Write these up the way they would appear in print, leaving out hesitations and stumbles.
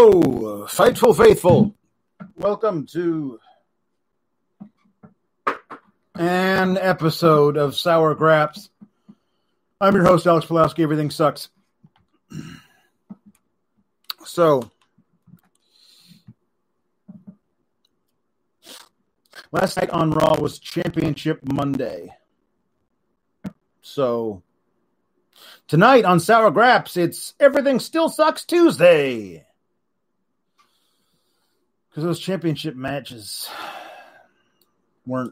Hello, Fightful Faithful. Welcome to an episode of Sour Graps. I'm your host, Alex Pulaski. Everything sucks. So, last night on Raw was Championship Monday. So, tonight on Sour Graps, it's Everything Still Sucks Tuesday. Because those championship matches weren't,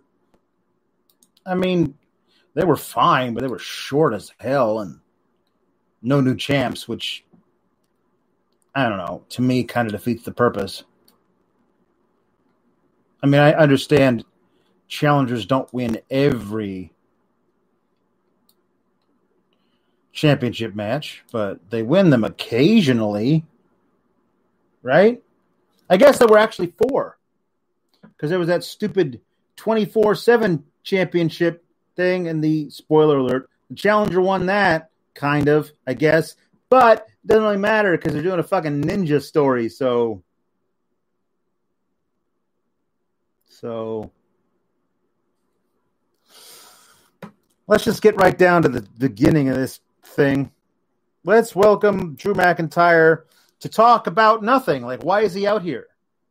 they were fine, but they were short as hell and no new champs, which, I don't know, to me kind of defeats the purpose. I mean, I understand challengers don't win every championship match, but they win them occasionally, right? I guess there were actually 4, because there was that stupid 24/7 championship thing, and the spoiler alert, the challenger won that, kind of, I guess, but it doesn't really matter because they're doing a fucking ninja story, so let's just get right down to the beginning of this thing. Let's welcome Drew McIntyre to talk about nothing. Like, why is he out here?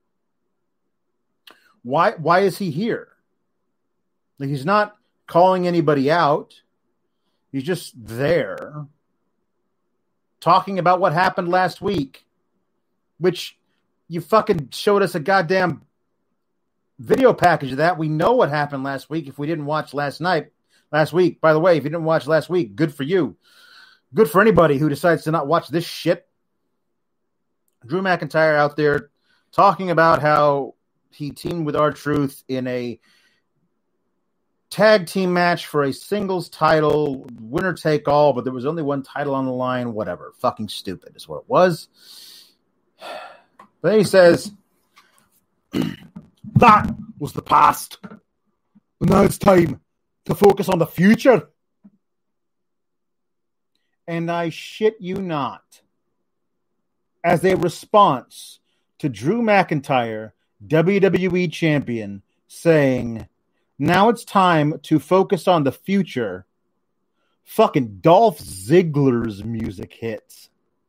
Why is he here? Like, he's not calling anybody out. He's just there talking about what happened last week, which you fucking showed us a goddamn video package of that. We know what happened last week if we didn't watch last week. By the way, if you didn't watch last week, good for you. Good for anybody who decides to not watch this shit. Drew McIntyre out there talking about how he teamed with R-Truth in a tag team match for a singles title, winner take all, but there was only one title on the line, whatever. Fucking stupid is what it was. But then he says, that was the past. But now it's time to focus on the future. And I shit you not, as a response to Drew McIntyre, WWE Champion, saying, now it's time to focus on the future, fucking Dolph Ziggler's music hits.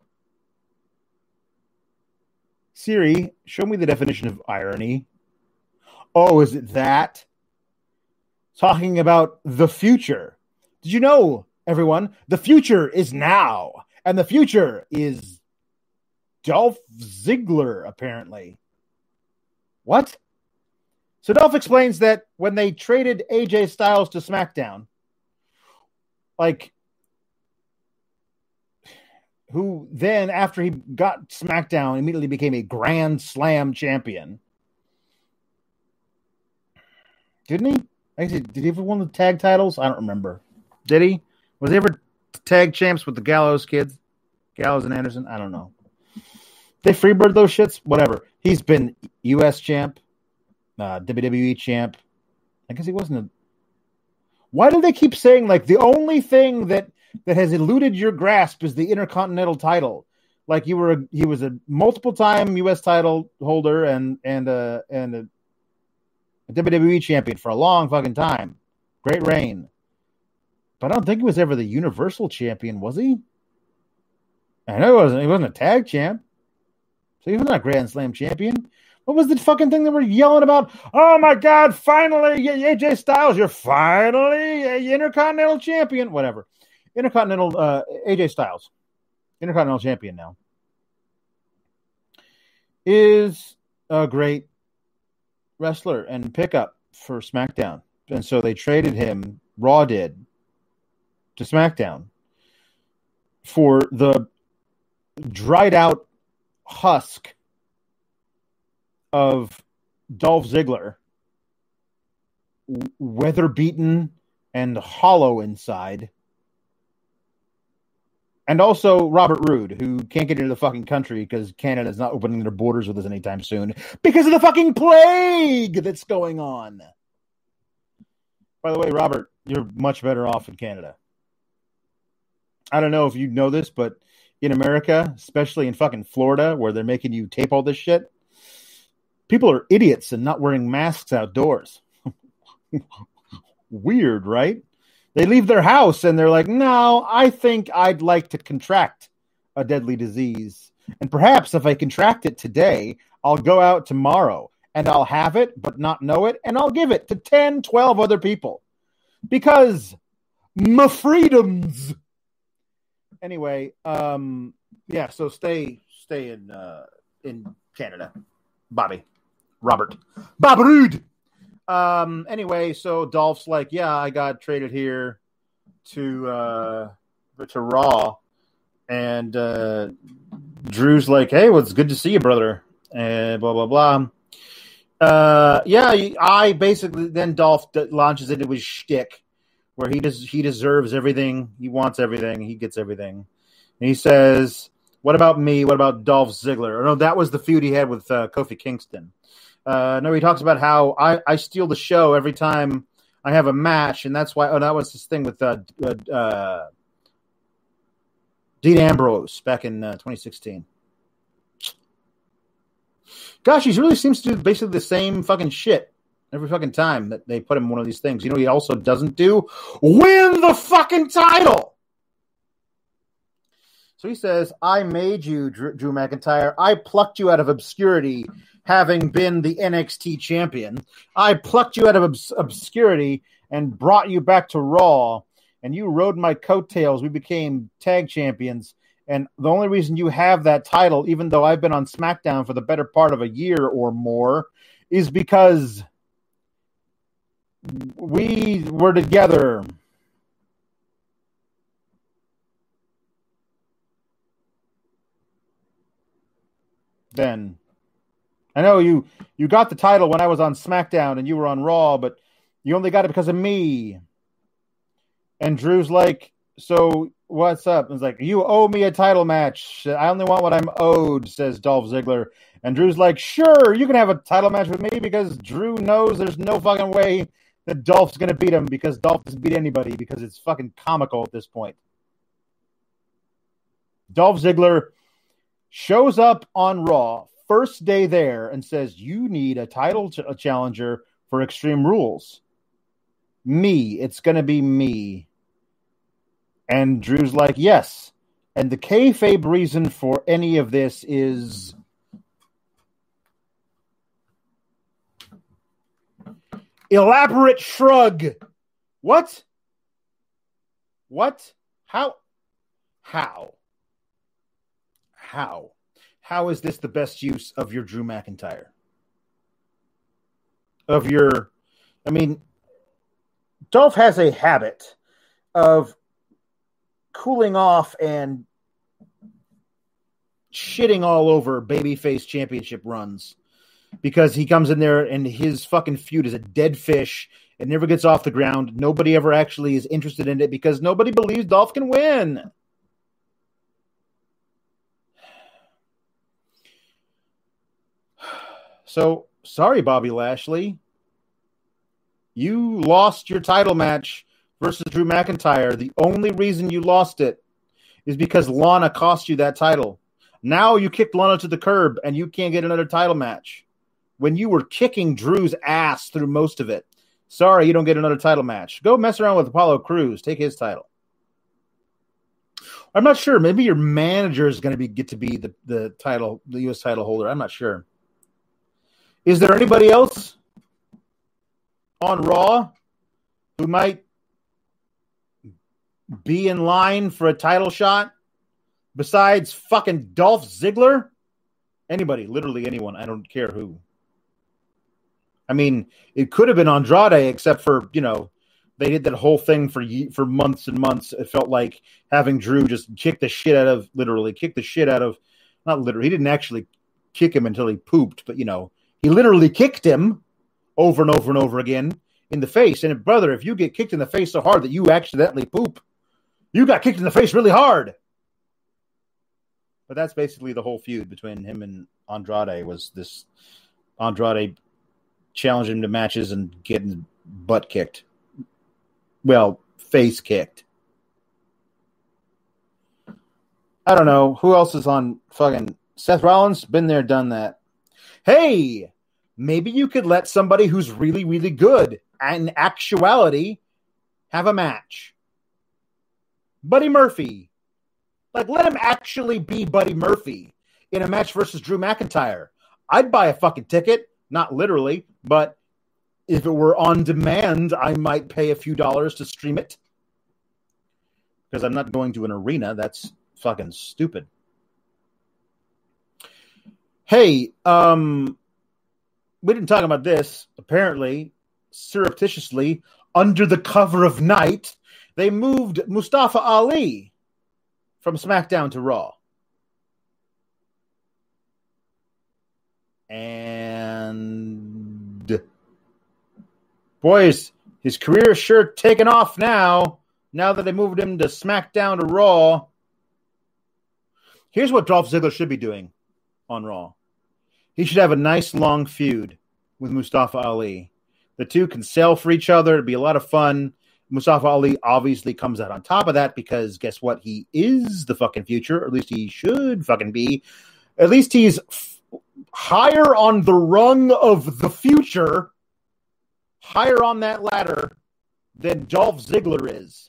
Siri, show me the definition of irony. Oh, is it that? Talking about the future. Did you know, everyone, the future is now, and the future is Dolph Ziggler, apparently. What? So Dolph explains that when they traded AJ Styles to SmackDown, who then, after he got SmackDown, immediately became a Grand Slam champion. Didn't he? Did he ever win the tag titles? I don't remember. Did he? Was he ever tag champs with the Gallows kids? Gallows and Anderson? I don't know. They freebird those shits? Whatever. He's been U.S. champ, WWE champ. I guess he wasn't Why do they keep saying, like, the only thing that has eluded your grasp is the Intercontinental title? Like, he was a multiple-time U.S. title holder and a WWE champion for a long fucking time. Great reign. But I don't think he was ever the Universal champion, was he? I know he wasn't a tag champ. So he was not a Grand Slam champion. What was the fucking thing that we're yelling about? Oh my God, finally, AJ Styles, you're finally an Intercontinental champion. Whatever. Intercontinental, AJ Styles, Intercontinental champion now, is a great wrestler and pickup for SmackDown. And so they traded him, Raw did, to SmackDown for the dried out husk of Dolph Ziggler, weather beaten and hollow inside, and also Robert Roode, who can't get into the fucking country because Canada's not opening their borders with us anytime soon because of the fucking plague that's going on. By the way, Robert, you're much better off in Canada. I don't know if you know this, but in America, especially in fucking Florida, where they're making you tape all this shit. People are idiots and not wearing masks outdoors. Weird, right? They leave their house and they're like, no, I think I'd like to contract a deadly disease. And perhaps if I contract it today, I'll go out tomorrow and I'll have it, but not know it. And I'll give it to 10, 12 other people because my freedoms. Anyway, yeah, so stay in Canada. Robert Roode. Anyway, so Dolph's like, yeah, I got traded here to Raw, and Drew's like, hey, well, it's good to see you, brother, and blah blah blah. I basically then Dolph launches into his shtick where he deserves everything, he wants everything, he gets everything, and he says, "What about me? What about Dolph Ziggler?" Or no, that was the feud he had with Kofi Kingston. No, he talks about how I steal the show every time I have a match, and that's why. Oh, that was his thing with Dean Ambrose back in 2016. Gosh, he really seems to do basically the same fucking shit every fucking time that they put him in one of these things. You know, he also doesn't do win the fucking title. So he says, "I made you, Drew McIntyre. I plucked you out of obscurity." Having been the NXT champion, I plucked you out of obscurity and brought you back to Raw, and you rode my coattails. We became tag champions, and the only reason you have that title, even though I've been on SmackDown for the better part of a year or more, is because we were together. Then I know you got the title when I was on SmackDown and you were on Raw, but you only got it because of me. And Drew's like, so what's up? And it's like, you owe me a title match. I only want what I'm owed, says Dolph Ziggler. And Drew's like, sure, you can have a title match with me because Drew knows there's no fucking way that Dolph's going to beat him because Dolph doesn't beat anybody because it's fucking comical at this point. Dolph Ziggler shows up on Raw first day there and says, you need a title challenger for Extreme Rules. Me. It's going to be me. And Drew's like, yes. And the kayfabe reason for any of this is elaborate shrug. What? How? How is this the best use of your Drew McIntyre? Dolph has a habit of cooling off and shitting all over babyface championship runs because he comes in there and his fucking feud is a dead fish. It never gets off the ground. Nobody ever actually is interested in it because nobody believes Dolph can win. So, sorry, Bobby Lashley. You lost your title match versus Drew McIntyre. The only reason you lost it is because Lana cost you that title. Now you kicked Lana to the curb and you can't get another title match. When you were kicking Drew's ass through most of it. Sorry, you don't get another title match. Go mess around with Apollo Crews. Take his title. I'm not sure. Maybe your manager is going to get to be the title, the U.S. title holder. I'm not sure. Is there anybody else on Raw who might be in line for a title shot besides fucking Dolph Ziggler? Anybody, literally anyone. I don't care who. I mean, it could have been Andrade, except for, they did that whole thing for months and months. It felt like having Drew just kick the shit out of, not literally, he didn't actually kick him until he pooped, but, he literally kicked him over and over and over again in the face. And brother, if you get kicked in the face so hard that you accidentally poop, you got kicked in the face really hard. But that's basically the whole feud between him and Andrade, was this Andrade challenging him to matches and getting butt kicked. Well, face kicked. I don't know. Who else is on fucking Seth Rollins? Been there, done that. Hey, maybe you could let somebody who's really, really good in actuality have a match. Buddy Murphy. Like, let him actually be Buddy Murphy in a match versus Drew McIntyre. I'd buy a fucking ticket. Not literally, but if it were on demand, I might pay a few dollars to stream it. Because I'm not going to an arena. That's fucking stupid. Hey, we didn't talk about this. Apparently, surreptitiously, under the cover of night, they moved Mustafa Ali from SmackDown to Raw. And boys, his career is sure taking off now that they moved him to SmackDown to Raw. Here's what Dolph Ziggler should be doing on Raw. He should have a nice long feud with Mustafa Ali. The two can sell for each other. It'd be a lot of fun. Mustafa Ali obviously comes out on top of that because guess what? He is the fucking future, or at least he should fucking be. At least he's higher on the rung of the future, higher on that ladder than Dolph Ziggler is.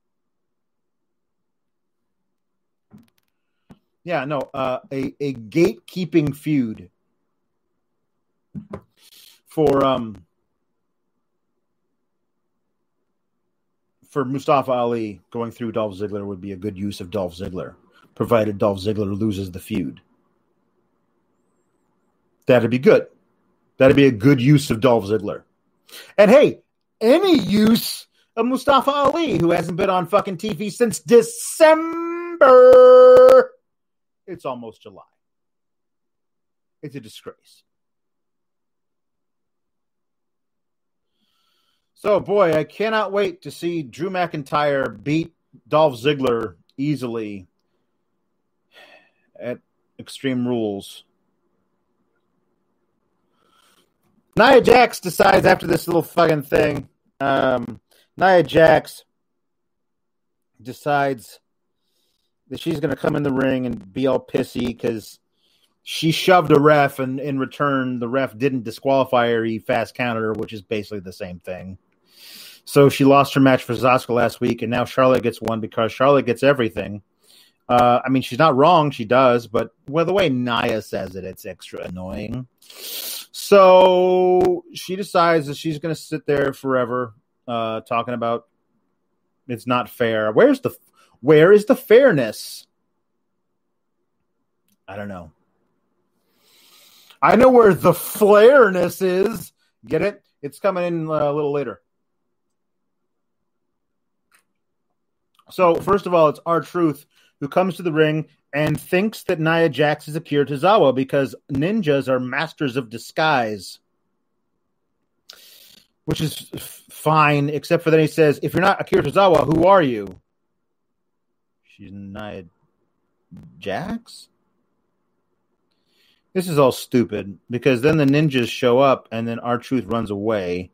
Yeah, no, a gatekeeping feud for Mustafa Ali going through Dolph Ziggler would be a good use of Dolph Ziggler, provided Dolph Ziggler loses the feud. That'd be good. That'd be a good use of Dolph Ziggler. And hey, any use of Mustafa Ali, who hasn't been on fucking TV since December. It's almost July. It's a disgrace. So, boy, I cannot wait to see Drew McIntyre beat Dolph Ziggler easily at Extreme Rules. Nia Jax decides after this little fucking thing, Nia Jax decides that she's going to come in the ring and be all pissy because she shoved a ref, and in return, the ref didn't disqualify her. He fast counted her, which is basically the same thing. So she lost her match for Asuka last week, and now Charlotte gets one because Charlotte gets everything. I mean, she's not wrong. She does, but well, the way Nia says it, it's extra annoying. So she decides that she's going to sit there forever talking about it's not fair. Where is the fairness? I don't know. I know where the flairness is. Get it? It's coming in a little later. So, first of all, it's R-Truth who comes to the ring and thinks that Nia Jax is Akira Tozawa because ninjas are masters of disguise. Which is fine, except for then he says, if you're not Akira Tozawa, who are you? She's Nia Jax? This is all stupid because then the ninjas show up and then R-Truth runs away.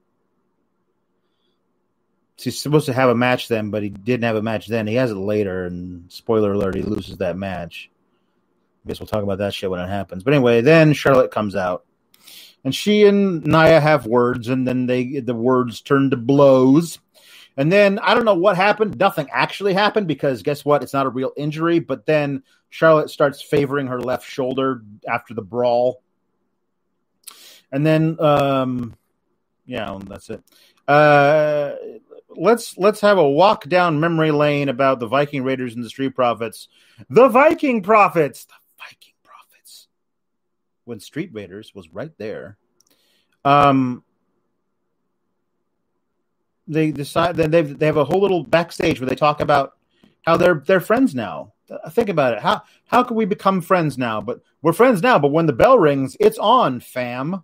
He's supposed to have a match then, but he didn't have a match then. He has it later, and spoiler alert, he loses that match. I guess we'll talk about that shit when it happens. But anyway, then Charlotte comes out, and she and Nia have words, and then the words turn to blows. And then, I don't know what happened. Nothing actually happened because guess what? It's not a real injury. But then Charlotte starts favoring her left shoulder after the brawl. And then, yeah, that's it. Let's have a walk down memory lane about the Viking Raiders and the Street Profits. The Viking Profits! The Viking Profits. When Street Raiders was right there. They decide that they have a whole little backstage where they talk about how they're friends now. Think about it. How can we become friends now? But we're friends now, but when the bell rings, it's on, fam.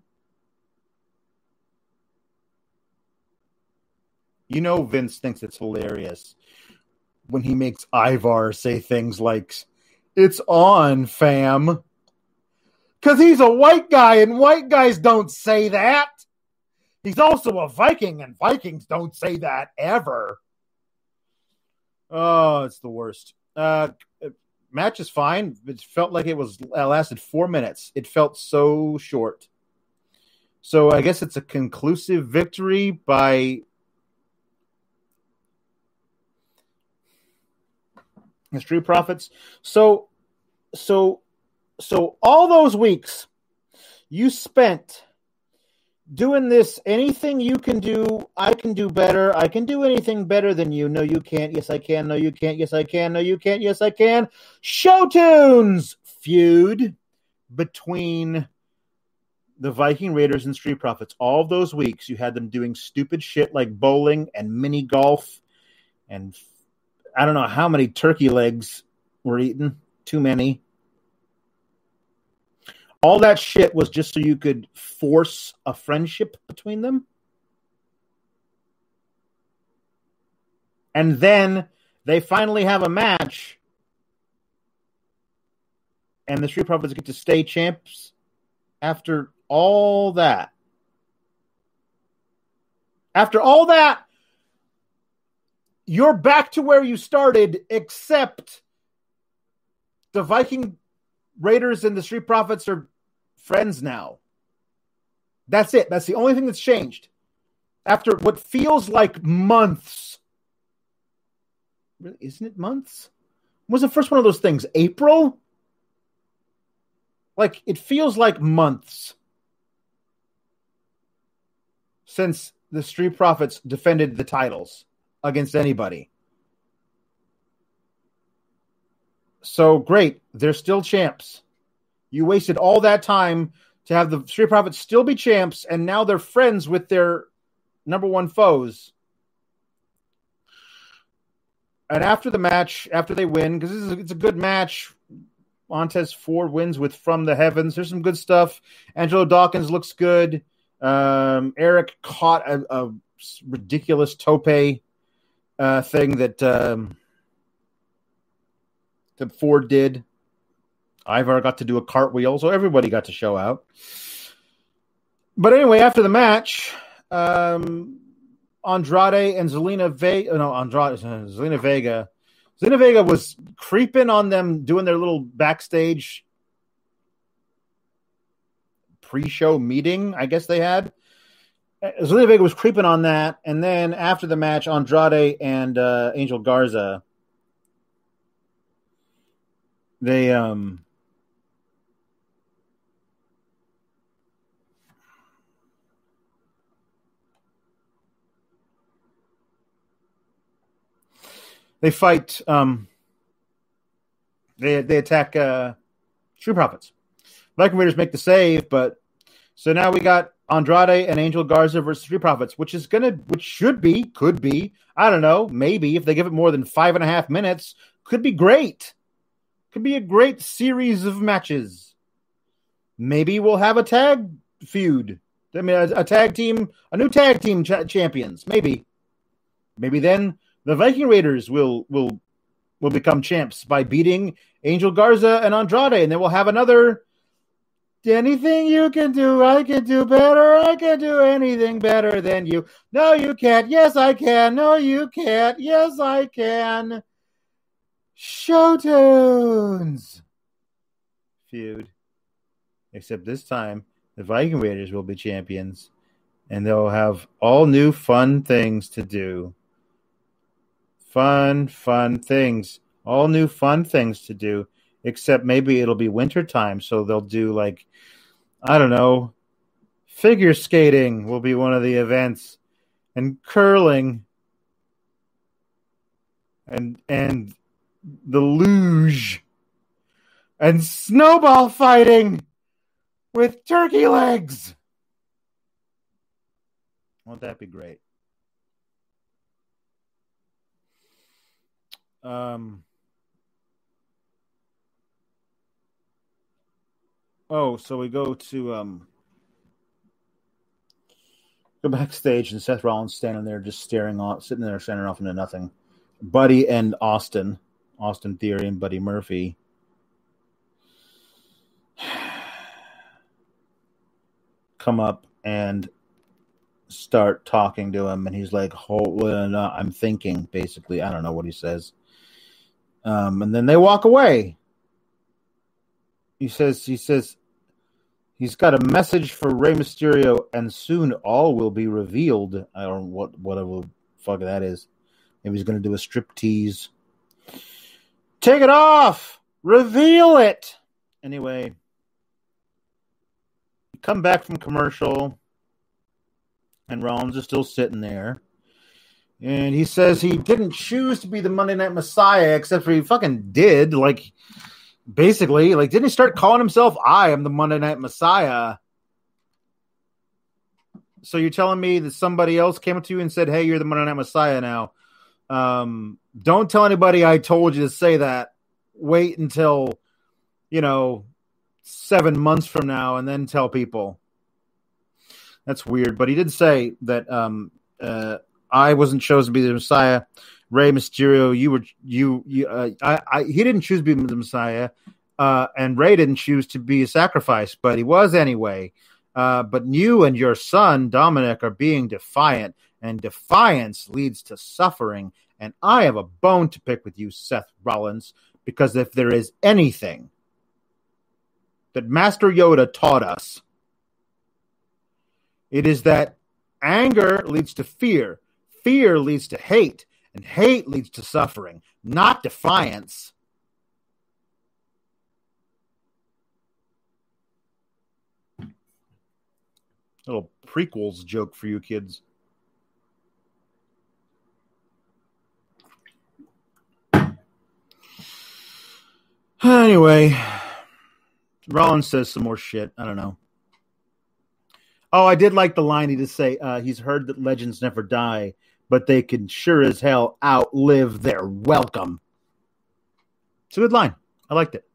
You know Vince thinks it's hilarious when he makes Ivar say things like, it's on, fam. Because he's a white guy, and white guys don't say that. He's also a Viking, and Vikings don't say that ever. Oh, it's the worst. match is fine. It felt like it lasted 4 minutes. It felt so short. So I guess it's a conclusive victory by the Street Profits. So all those weeks you spent doing this, anything you can do, I can do better. I can do anything better than you. No, you can't. Yes, I can. No, you can't. Yes, I can. No, you can't. Yes, I can. Show tunes feud between the Viking Raiders and Street Profits. All of those weeks, you had them doing stupid shit like bowling and mini golf, and I don't know how many turkey legs were eaten. Too many. All that shit was just so you could force a friendship between them. And then they finally have a match. And the Street Profits get to stay champs after all that. After all that, you're back to where you started, except the Viking Raiders and the Street Profits are friends now. That's it. That's the only thing that's changed. After what feels like months. Really, isn't it months? When was the first one of those things? April? Like, it feels like months since the Street Profits defended the titles against anybody. So great, they're still champs. You wasted all that time to have the Street Profits still be champs, and now they're friends with their number one foes. And after the match, after they win, because it's a good match, Montez Ford wins with From the Heavens. There's some good stuff. Angelo Dawkins looks good. Eric caught a ridiculous tope thing that Ford did. Ivar got to do a cartwheel, so everybody got to show out. But anyway, after the match, Andrade and Zelina Vega. Zelina Vega was creeping on them, doing their little backstage pre-show meeting, I guess they had. Zelina Vega was creeping on that, and then after the match, Andrade and Angel Garza, they fight. They attack Street Profits. Viking Raiders make the save, but so now we got Andrade and Angel Garza versus Street Profits, could be, I don't know, maybe if they give it more than 5.5 minutes, could be great. Could be a great series of matches. Maybe we'll have a tag feud. I mean, a tag team, a new tag team champions. Maybe then the Viking Raiders will become champs by beating Angel Garza and Andrade, and then we'll have another. Anything you can do, I can do better. I can do anything better than you. No, you can't. Yes, I can. No, you can't. Yes, I can. Show tunes feud. Except this time, the Viking Raiders will be champions, and they'll have all new fun things to do. Fun things. All new fun things to do. Except maybe it'll be winter time, so they'll do like, I don't know, figure skating will be one of the events, and curling, and the luge, and snowball fighting with turkey legs. Won't that be great? So we go to go backstage, and Seth Rollins standing there just staring off into nothing. Buddy and Austin Theory and Buddy Murphy come up and start talking to him, and he's like, I'm thinking, basically. I don't know what he says. And then they walk away. He says he's got a message for Rey Mysterio, and soon all will be revealed. I don't know whatever the fuck that is. Maybe he's going to do a strip tease. Take it off! Reveal it! Anyway, we come back from commercial, and Rollins is still sitting there. And he says he didn't choose to be the Monday Night Messiah, except for he fucking did. Like, basically, like, didn't he start calling himself, I am the Monday Night Messiah? So you're telling me that somebody else came up to you and said, hey, you're the Monday Night Messiah now. Don't tell anybody I told you to say that. Wait until, 7 months from now and then tell people. That's weird. But he did say that I wasn't chosen to be the Messiah. Rey Mysterio, he didn't choose to be the Messiah, and Rey didn't choose to be a sacrifice, but he was anyway. But you and your son, Dominic, are being defiant, and defiance leads to suffering, and I have a bone to pick with you, Seth Rollins, because if there is anything that Master Yoda taught us, it is that anger leads to fear, fear leads to hate, and hate leads to suffering, not defiance. Little prequels joke for you kids. Anyway, Rollins says some more shit. I don't know. Oh, I did like the line he just say, he's heard that legends never die, but they can sure as hell outlive their welcome. It's a good line. I liked it.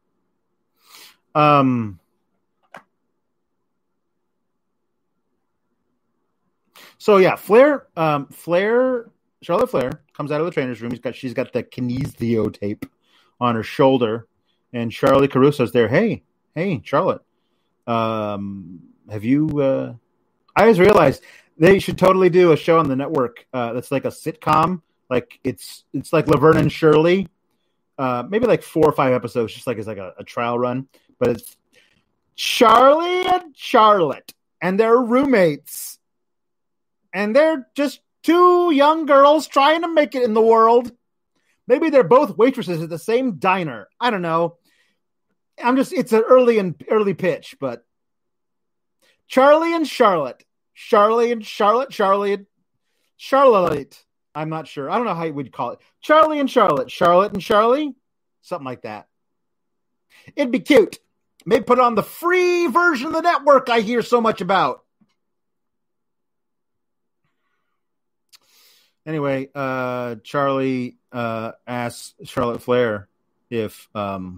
So yeah, Charlotte Flair comes out of the trainer's room. She's got the kinesio tape on her shoulder, and Charlie Caruso's there. Hey, Charlotte. Have you? I always realized they should totally do a show on the network that's like a sitcom. Like it's like Laverne and Shirley. Maybe like 4 or 5 episodes, just like it's like a trial run. But it's Charlie and Charlotte, and they're roommates. And they're just 2 young girls trying to make it in the world. Maybe they're both waitresses at the same diner. I don't know. It's an early pitch, but Charlie and Charlotte. Charlie and Charlotte. Charlie and Charlotte. I'm not sure. I don't know how you would call it. Charlie and Charlotte. Charlotte and Charlie. Something like that. It'd be cute. Maybe put on the free version of the network I hear so much about. Anyway, Charlie asks Charlotte Flair if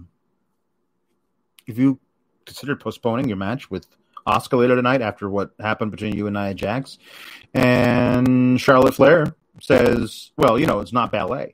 you considered postponing your match with Asuka later tonight after what happened between you and Nia Jax. And Charlotte Flair says, well, it's not ballet.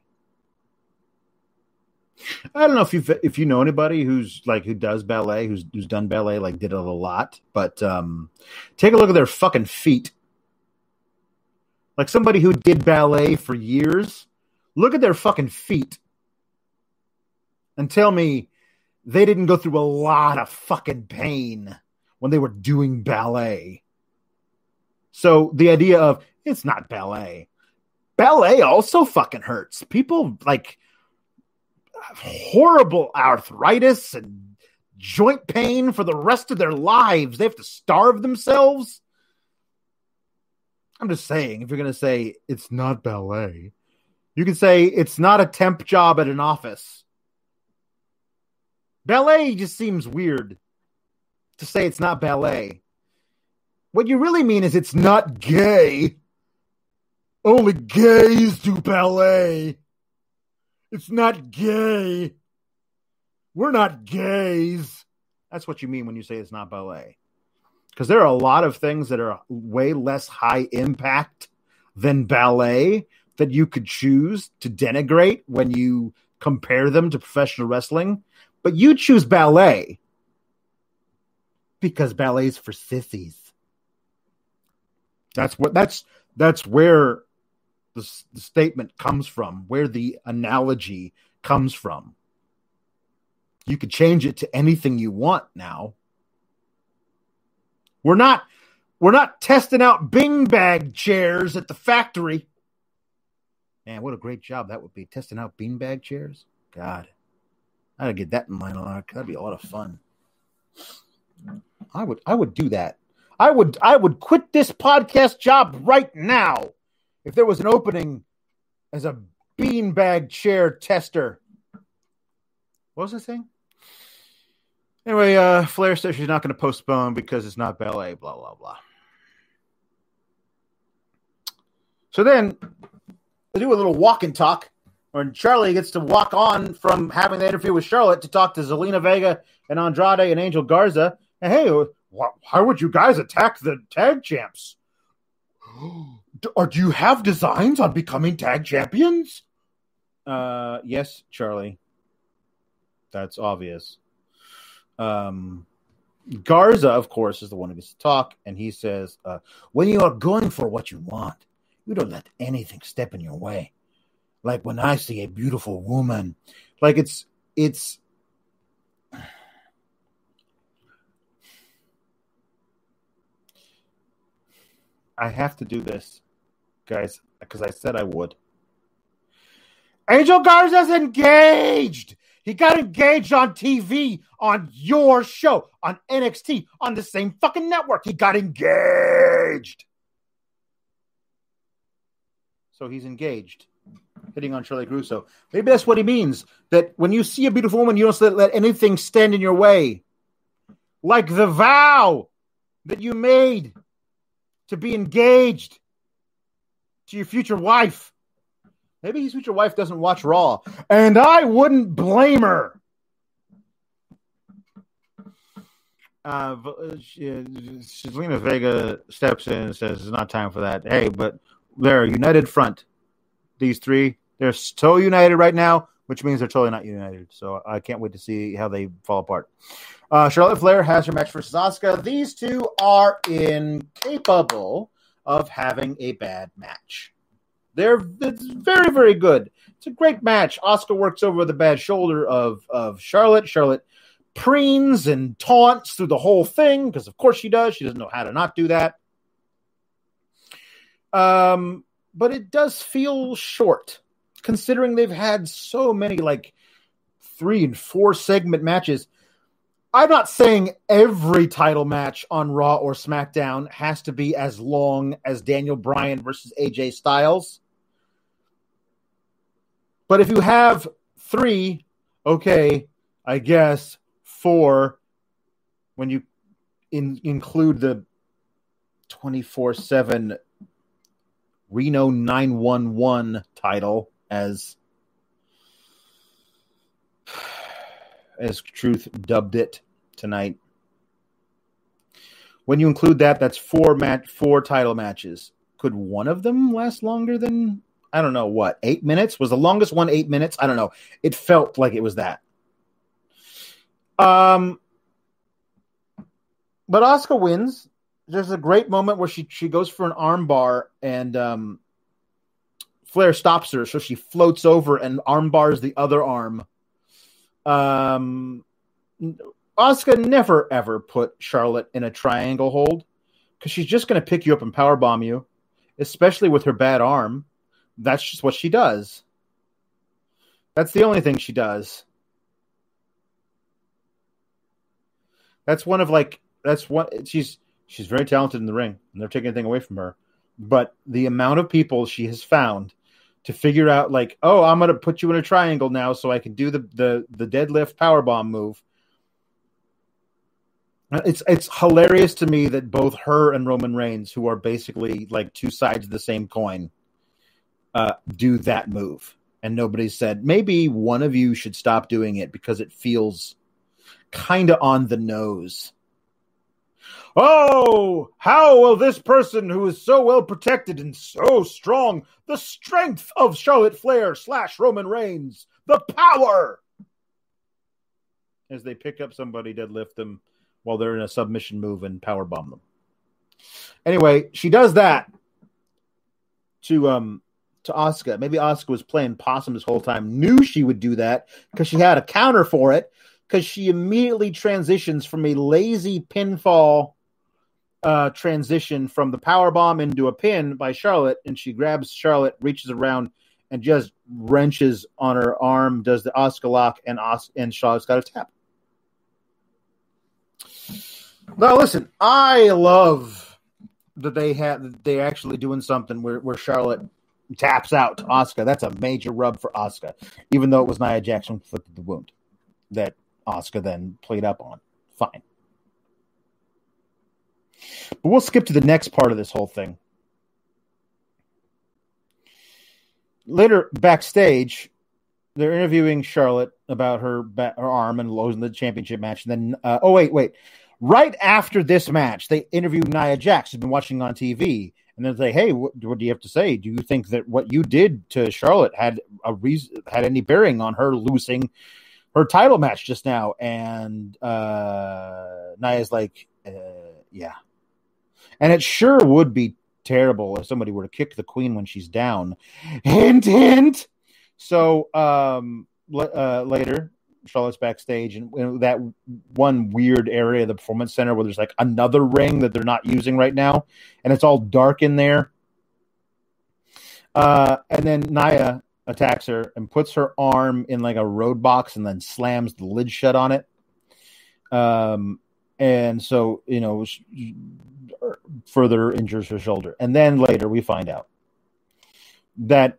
I don't know if you know anybody who does ballet, who's done ballet, like did it a lot, but take a look at their fucking feet. Like somebody who did ballet for years, look at their fucking feet and tell me they didn't go through a lot of fucking pain when they were doing ballet. So the idea of it's not ballet. Ballet also fucking hurts. People like have horrible arthritis and joint pain for the rest of their lives. They have to starve themselves. I'm just saying, if you're going to say it's not ballet, you can say it's not a temp job at an office. Ballet just seems weird to say it's not ballet. What you really mean is it's not gay. Only gays do ballet. It's not gay. We're not gays. That's what you mean when you say it's not ballet. Because there are a lot of things that are way less high impact than ballet that you could choose to denigrate when you compare them to professional wrestling. But you choose ballet because ballet is for sissies. That's where the statement comes from, where the analogy comes from. You could change it to anything you want now. We're not testing out beanbag chairs at the factory. Man, what a great job that would be, testing out beanbag chairs. God, I gotta get that in mind. That'd be a lot of fun. I would do that. I would quit this podcast job right now if there was an opening as a beanbag chair tester. What was I saying? Anyway, Flair says she's not going to postpone because it's not ballet, blah, blah, blah. So then they do a little walk and talk when Charlie gets to walk on from having the interview with Charlotte to talk to Zelina Vega and Andrade and Angel Garza. And hey, why would you guys attack the tag champs? Do you have designs on becoming tag champions? Yes, Charlie. That's obvious. Garza, of course, is the one who gets to talk, and he says, when you are going for what you want, you don't let anything step in your way. Like when I see a beautiful woman, like it's I have to do this, guys, because I said I would. Angel Garza's engaged. He got engaged on TV, on your show, on NXT, on the same fucking network. He got engaged. So he's engaged, hitting on Charlie Caruso. Maybe that's what he means, that when you see a beautiful woman, you don't let anything stand in your way. Like the vow that you made to be engaged to your future wife. Maybe his future wife doesn't watch Raw, and I wouldn't blame her. Zelina Vega steps in and says, it's not time for that. Hey, but they're a united front. These three, they're so united right now, which means they're totally not united. So I can't wait to see how they fall apart. Charlotte Flair has her match versus Asuka. These two are incapable of having a bad match. It's very, very good. It's a great match. Asuka works over the bad shoulder of Charlotte. Charlotte preens and taunts through the whole thing because, of course, she does. She doesn't know how to not do that. But it does feel short, considering they've had so many, 3 and 4 segment matches. I'm not saying every title match on Raw or SmackDown has to be as long as Daniel Bryan versus AJ Styles. But if you have 3, okay, I guess 4, when you include the 24/7 Reno 911 title as Truth dubbed it tonight. When you include that, that's 4 title matches. Could one of them last longer than, I don't know, 8 minutes? Was the longest one 8 minutes? I don't know. It felt like it was that. But Asuka wins. There's a great moment where she goes for an arm bar and Flair stops her, so she floats over and arm bars the other arm. Asuka never, ever put Charlotte in a triangle hold because she's just going to pick you up and powerbomb you, especially with her bad arm. That's just what she does. That's the only thing she does. She's very talented in the ring, and they're taking anything away from her. But the amount of people she has found to figure out, I'm going to put you in a triangle now so I can do the deadlift powerbomb move. It's hilarious to me that both her and Roman Reigns, who are basically like two sides of the same coin, do that move. And nobody said, maybe one of you should stop doing it because it feels kind of on the nose. Oh, how will this person who is so well protected and so strong, the strength of Charlotte Flair / Roman Reigns, the power, as they pick up somebody, deadlift them while they're in a submission move and powerbomb them. Anyway, she does that to Asuka. Maybe Asuka was playing possum this whole time, knew she would do that because she had a counter for it. because she immediately transitions from a lazy pinfall transition from the power bomb into a pin by Charlotte, and she grabs Charlotte, reaches around, and just wrenches on her arm, does the Asuka lock, and Charlotte's got a tap. Now, listen, I love that they're actually doing something where Charlotte taps out Asuka. That's a major rub for Asuka, even though it was Nia Jax who inflicted the wound that Asuka then played up on. Fine. But we'll skip to the next part of this whole thing. Later, backstage, they're interviewing Charlotte about her arm and losing the championship match. And then, wait. Right after this match, they interview Nia Jax, who's been watching on TV. And then say, hey, what do you have to say? Do you think that what you did to Charlotte had any bearing on her losing her title match just now? And Nia's like, yeah. And it sure would be terrible if somebody were to kick the queen when she's down. Hint, hint. So later, Charlotte's backstage, and that one weird area of the Performance Center where there's like another ring that they're not using right now, and it's all dark in there. And then Nia attacks her and puts her arm in like a road box and then slams the lid shut on it. And so, further injures her shoulder. And then later we find out that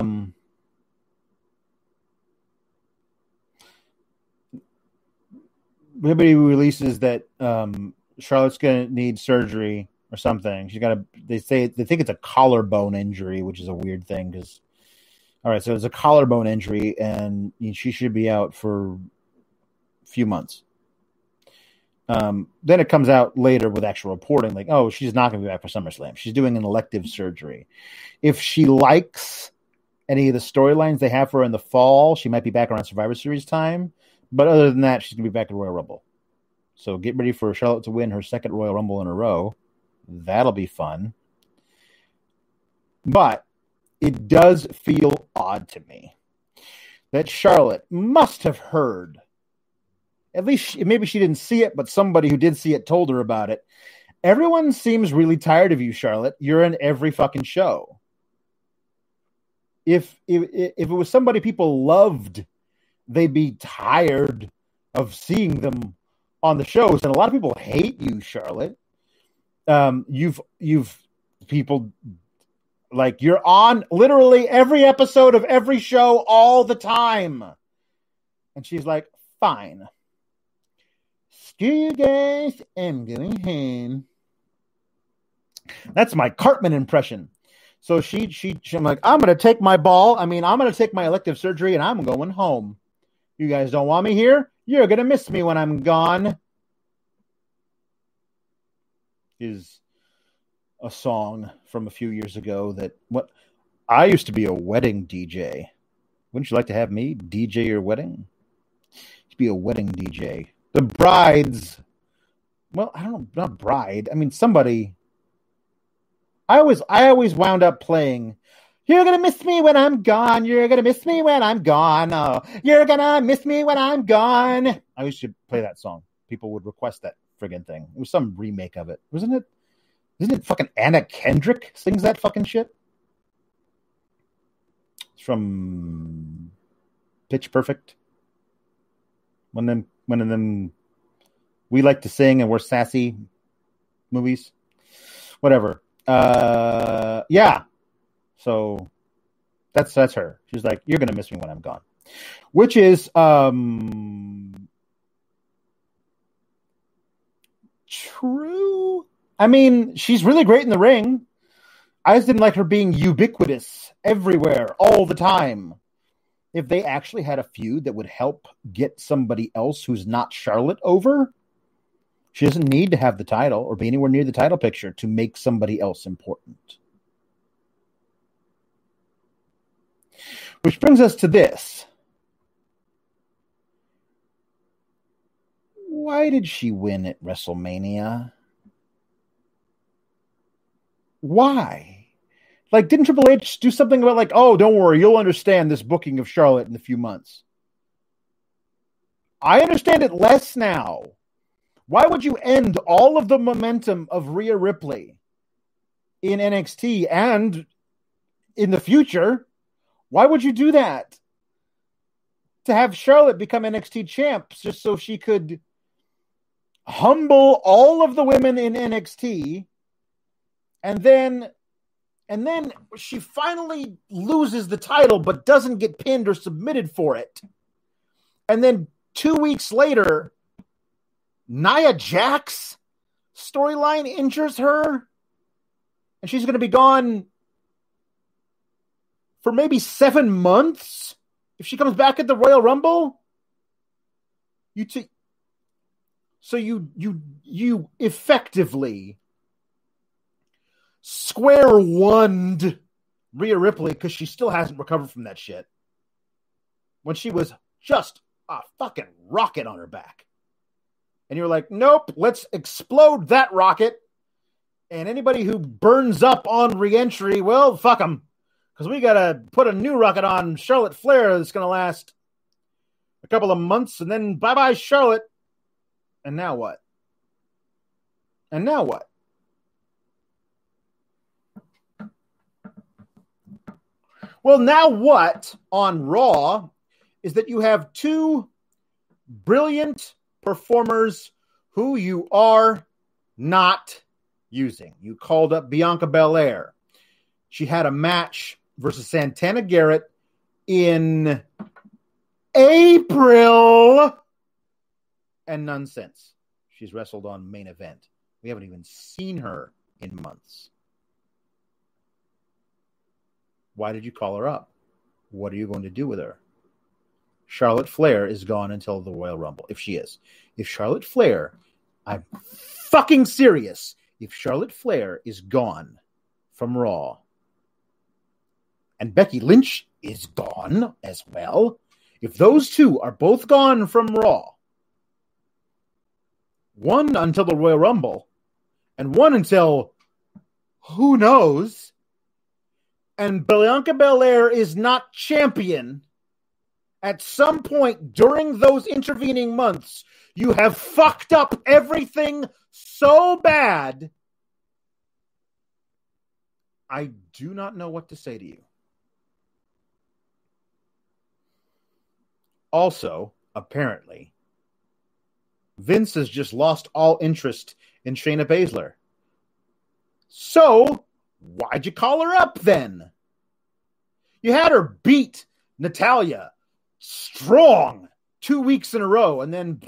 everybody releases that Charlotte's going to need surgery or something. They think it's a collarbone injury, which is a weird thing because, all right, so it's a collarbone injury and she should be out for a few months. Then it comes out later with actual reporting like, oh, she's not going to be back for SummerSlam. She's doing an elective surgery. If she likes any of the storylines they have for her in the fall, she might be back around Survivor Series time. But other than that, she's going to be back at Royal Rumble. So get ready for Charlotte to win her second Royal Rumble in a row. That'll be fun. But it does feel odd to me that Charlotte must have heard, at least maybe she didn't see it, but somebody who did see it told her about it. Everyone seems really tired of you, Charlotte. You're in every fucking show. If it was somebody people loved, they'd be tired of seeing them on the shows. And a lot of people hate you, Charlotte. You've people like you're on literally every episode of every show all the time. And she's like, fine. Screw you guys. I'm going home. That's my Cartman impression. So I'm like, I'm going to take my ball. I'm going to take my elective surgery and I'm going home. You guys don't want me here? You're going to miss me when I'm gone. Is a song from a few years ago I used to be a wedding DJ. Wouldn't you like to have me DJ your wedding? To be a wedding DJ. The brides, well, I don't know, not bride. I mean, somebody. I always wound up playing, you're going to miss me when I'm gone. You're going to miss me when I'm gone. Oh, you're going to miss me when I'm gone. I used to play that song. People would request that friggin' thing. It was some remake of it. Isn't it fucking Anna Kendrick sings that fucking shit? It's from Pitch Perfect. One of them We Like to Sing and We're Sassy movies. Whatever. Yeah. So that's her. She's like, you're going to miss me when I'm gone. Which is true. I mean, she's really great in the ring. I just didn't like her being ubiquitous everywhere all the time. If they actually had a feud that would help get somebody else who's not Charlotte over, she doesn't need to have the title or be anywhere near the title picture to make somebody else important. Which brings us to this. Why did she win at WrestleMania? Why? Like, didn't Triple H do something about like, oh, don't worry, you'll understand this booking of Charlotte in a few months? I understand it less now. Why would you end all of the momentum of Rhea Ripley in NXT and in the future? Why would you do that? To have Charlotte become NXT champ just so she could humble all of the women in NXT, and then she finally loses the title but doesn't get pinned or submitted for it. And then 2 weeks later, Nia Jax storyline injures her, and she's going to be gone for maybe 7 months if she comes back at the Royal Rumble. So you effectively square one Rhea Ripley because she still hasn't recovered from that shit when she was just a fucking rocket on her back. And you're like, nope, let's explode that rocket. And anybody who burns up on re-entry, well, fuck them. Because we got to put a new rocket on Charlotte Flair that's going to last a couple of months. And then bye-bye, Charlotte. And now what? Well, now what on Raw is that you have two brilliant performers who you are not using. You called up Bianca Belair. She had a match versus Santana Garrett in April, and none since. She's wrestled on Main Event. We haven't even seen her in months. Why did you call her up? What are you going to do with her? Charlotte Flair is gone until the Royal Rumble, if she is. If Charlotte Flair, I'm fucking serious, if Charlotte Flair is gone from Raw, and Becky Lynch is gone as well, if those two are both gone from Raw, one until the Royal Rumble, and one until who knows, and Bianca Belair is not champion at some point during those intervening months, you have fucked up everything so bad, I do not know what to say to you. Also, apparently, Vince has just lost all interest in Shayna Baszler. So, why'd you call her up then? You had her beat Natalya strong 2 weeks in a row, and then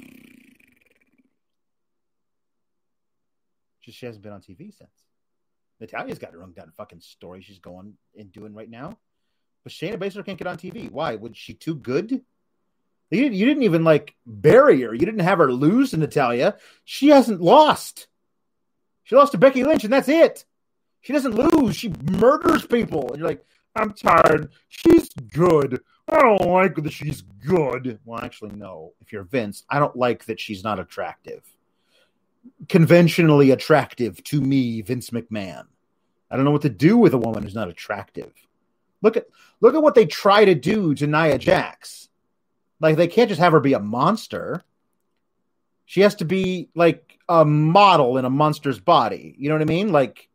she hasn't been on TV since. Natalya's got her own fucking story she's going and doing right now. But Shayna Baszler can't get on TV. Why? Was she too good? You didn't even bury her. You didn't have her lose to Natalya. She hasn't lost. She lost to Becky Lynch, and that's it. She doesn't lose. She murders people. And you're like, I'm tired. She's good. I don't like that she's good. Well, actually, no. If you're Vince, I don't like that she's not attractive. Conventionally attractive to me, Vince McMahon. I don't know what to do with a woman who's not attractive. Look at what they try to do to Nia Jax. They can't just have her be a monster. She has to be a model in a monster's body. You know what I mean?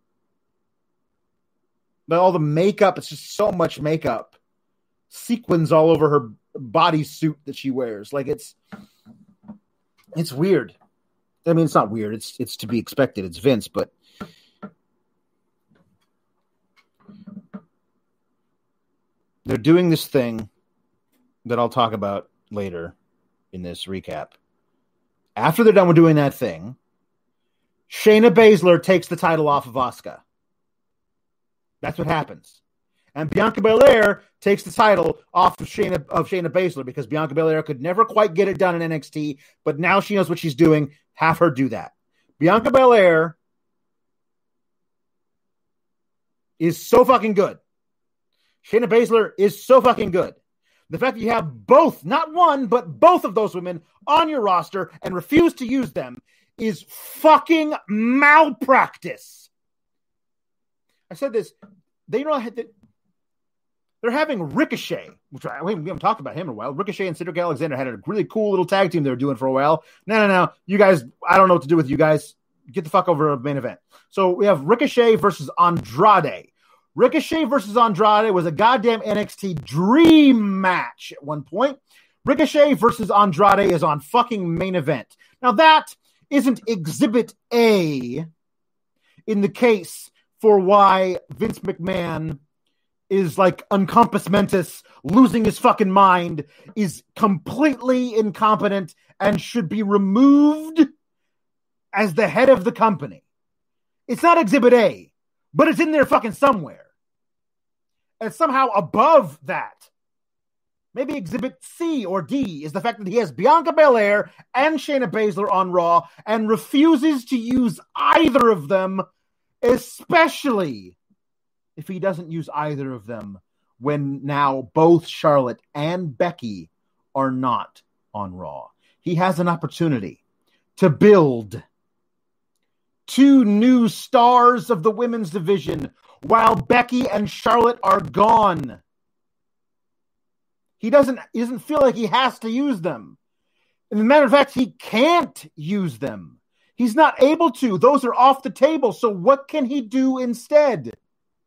But all the makeup, it's just so much makeup. Sequins all over her bodysuit that she wears. It's weird. I mean, it's not weird. It's to be expected. It's Vince, but they're doing this thing that I'll talk about later in this recap. After they're done with doing that thing, Shayna Baszler takes the title off of Asuka. That's what happens. And Bianca Belair takes the title off of Shayna Baszler because Bianca Belair could never quite get it done in NXT, but now she knows what she's doing. Have her do that. Bianca Belair is so fucking good. Shayna Baszler is so fucking good. The fact that you have both, not one, but both of those women on your roster and refuse to use them is fucking malpractice. I said this. They know they're having Ricochet, which we haven't talked about him in a while. Ricochet and Cedric Alexander had a really cool little tag team they were doing for a while. No. You guys, I don't know what to do with you guys. Get the fuck over to the main event. So we have Ricochet versus Andrade. Ricochet versus Andrade was a goddamn NXT dream match at one point. Ricochet versus Andrade is on fucking main event. Now that isn't Exhibit A in the case for why Vince McMahon is like uncompass mentis, losing his fucking mind, is completely incompetent and should be removed as the head of the company. It's not Exhibit A, but it's in there fucking somewhere. And somehow above that, maybe Exhibit C or D, is the fact that he has Bianca Belair and Shayna Baszler on Raw and refuses to use either of them, especially if he doesn't use either of them when now both Charlotte and Becky are not on Raw. He has an opportunity to build two new stars of the women's division while Becky and Charlotte are gone. He doesn't feel like he has to use them. As a matter of fact, he can't use them. He's not able to. Those are off the table. So what can he do instead?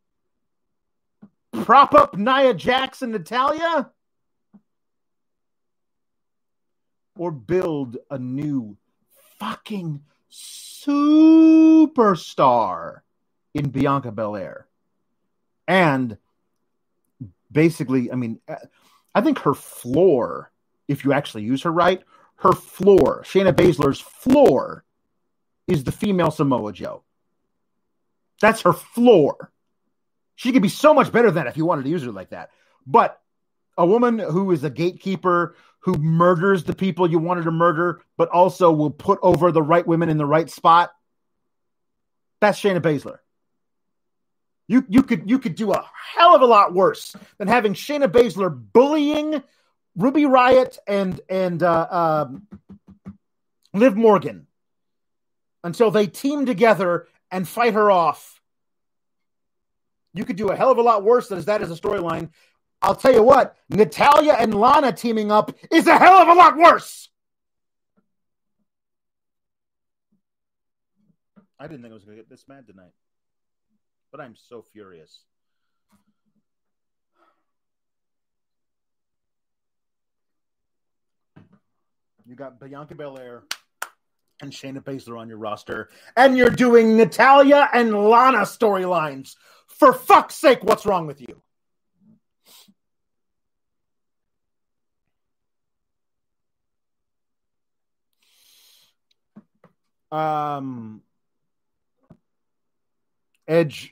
Prop up Nia Jax and Natalya? Or build a new fucking superstar in Bianca Belair? And basically, I mean, I think her floor, if you actually use her right, her floor, Shayna Baszler's floor, is the female Samoa Joe. That's her floor. She could be so much better than that if you wanted to use her like that. But a woman who is a gatekeeper, who murders the people you wanted to murder, but also will put over the right women in the right spot, that's Shayna Baszler. You could do a hell of a lot worse than having Shayna Baszler bullying Ruby Riott and Liv Morgan until they team together and fight her off. You could do a hell of a lot worse than that as a storyline. I'll tell you what, Natalya and Lana teaming up is a hell of a lot worse. I didn't think I was going to get this mad tonight. But I'm so furious. You got Bianca Belair and Shayna Baszler on your roster, and you're doing Natalya and Lana storylines. For fuck's sake, what's wrong with you? Edge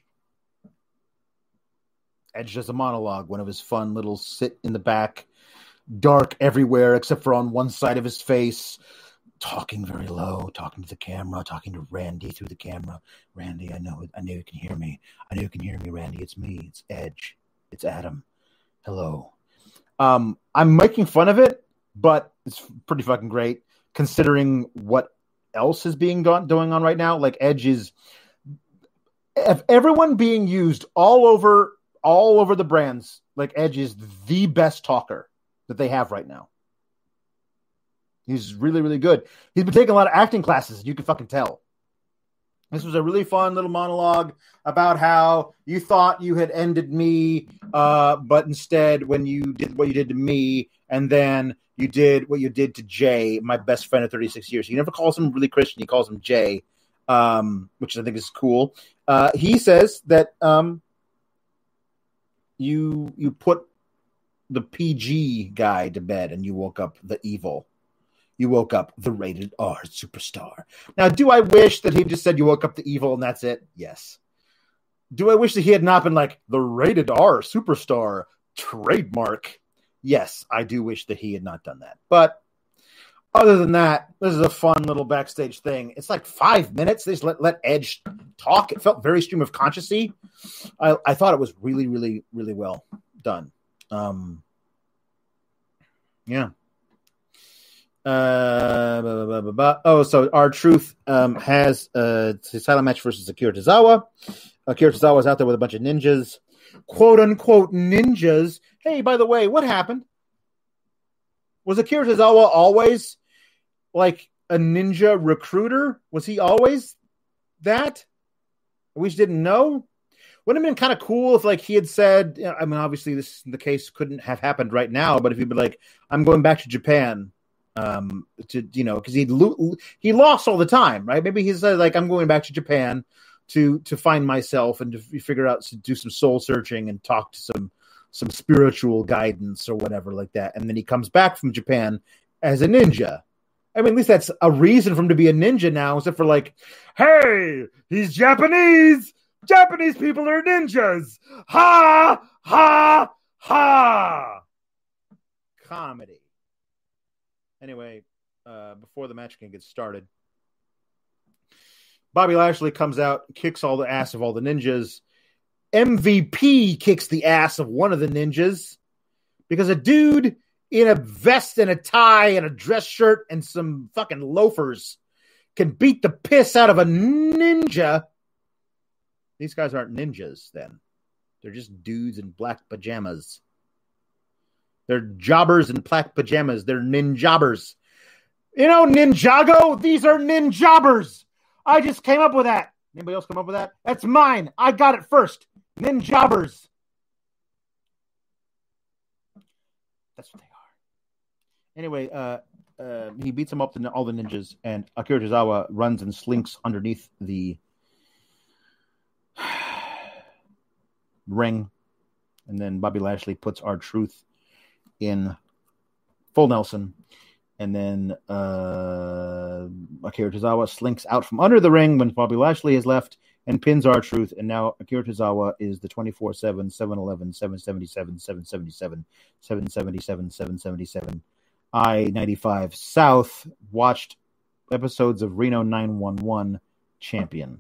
does a monologue, one of his fun little sit in the back, dark everywhere except for on one side of his face, talking very low, talking to the camera, talking to Randy through the camera. Randy, I know you can hear me. I know you can hear me, Randy. It's me. It's Edge. It's Adam. Hello. I'm making fun of it, but it's pretty fucking great considering what else is being going on right now. Like Edge is, if everyone being used all over the brands, like Edge is the best talker that they have right now. He's really, really good. He's been taking a lot of acting classes. You can fucking tell. This was a really fun little monologue about how you thought you had ended me, but instead when you did what you did to me, and then you did what you did to Jay, my best friend of 36 years. He never calls him really Christian. He calls him Jay, which I think is cool. He says that you put the PG guy to bed and you woke up the evil. You woke up the rated R superstar. Now, do I wish that he just said you woke up the evil and that's it? Yes. Do I wish that he had not been like the rated R superstar trademark? Yes, I do wish that he had not done that. But other than that, this is a fun little backstage thing. It's like 5 minutes. They just let Edge talk. It felt very stream of consciously. I thought it was really, really, really well done. Yeah. So R-Truth has his title match versus Akira Tozawa. Akira Tozawa is out there with a bunch of ninjas. quote unquote ninjas. Hey, by the way, what happened? Was Akira Tozawa always like a ninja recruiter? Was he always that? We just didn't know. Wouldn't it have been kind of cool if like he had said, I mean, obviously the case couldn't have happened right now, but if he'd been like, I'm going back to Japan, because he lost all the time, right? Maybe he said like, I'm going back to Japan to find myself and to figure out, to do some soul searching and talk to some spiritual guidance or whatever like that. And then he comes back from Japan as a ninja. I mean, at least that's a reason for him to be a ninja now, except for like, hey, he's Japanese. Japanese people are ninjas. Ha, ha, ha. Comedy. Anyway, before the match can get started, Bobby Lashley comes out, kicks all the ass of all the ninjas. MVP kicks the ass of one of the ninjas because a dude in a vest and a tie and a dress shirt and some fucking loafers can beat the piss out of a ninja. These guys aren't ninjas then. They're just dudes in black pajamas. They're jobbers in black pajamas. They're ninjobbers. You know, Ninjago? These are ninjobbers. I just came up with that. Anybody else come up with that? That's mine. I got it first. Ninjobbers. That's what they are. Anyway, he beats him up to all the ninjas, and Akira Tozawa runs and slinks underneath the ring, and then Bobby Lashley puts R-Truth in full Nelson, and then Akira Tozawa slinks out from under the ring when Bobby Lashley is left and pins R-Truth, and now Akira Tozawa is the 24/7, 711, 777, 777, 777, 777 I-95 South watched episodes of Reno 911 champion.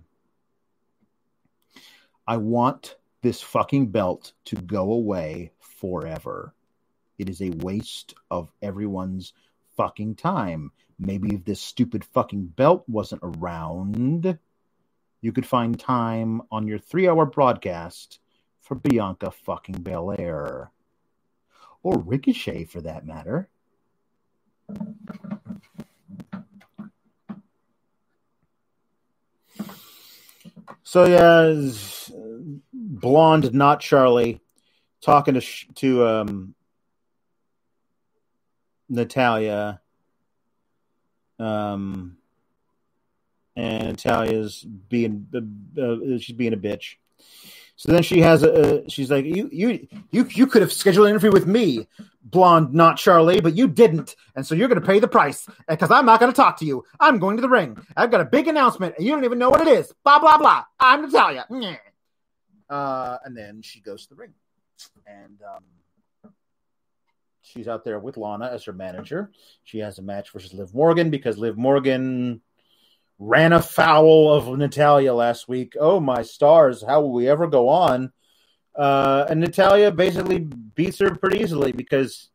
I want this fucking belt to go away forever. It is a waste of everyone's fucking time. Maybe if this stupid fucking belt wasn't around, you could find time on your 3-hour broadcast for Bianca fucking Belair. Or Ricochet, for that matter. So yeah, blonde, not Charlie, talking to Natalya, and Natalia's she's being a bitch. So then she has she's like, you could have scheduled an interview with me, blonde, not Charlie, but you didn't, and so you're going to pay the price because I'm not going to talk to you. I'm going to the ring. I've got a big announcement, and you don't even know what it is. Blah blah blah. I'm Natalya. And then she goes to the ring, and she's out there with Lana as her manager. She has a match versus Liv Morgan because Liv Morgan ran afoul of Natalya last week. Oh, my stars. How will we ever go on? And Natalya basically beats her pretty easily because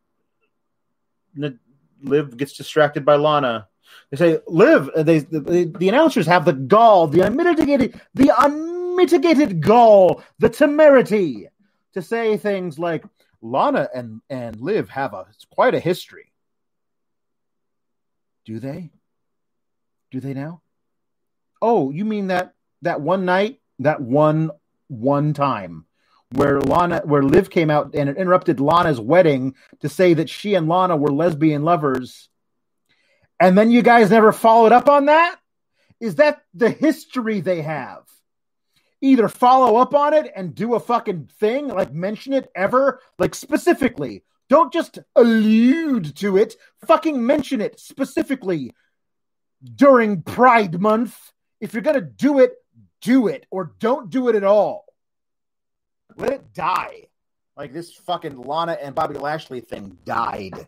Liv gets distracted by Lana. They say, Liv, the announcers have the gall, the unmitigated gall, the temerity to say things like, Lana and Liv have quite a history. Do they? Do they now? Oh, you mean that one night, that one time where Liv came out and interrupted Lana's wedding to say that she and Lana were lesbian lovers, and then you guys never followed up on that? Is that the history they have? Either follow up on it and do a fucking thing, like mention it ever, like specifically. Don't just allude to it. Fucking mention it specifically during Pride Month. If you're going to do it, or don't do it at all. Let it die. Like this fucking Lana and Bobby Lashley thing died.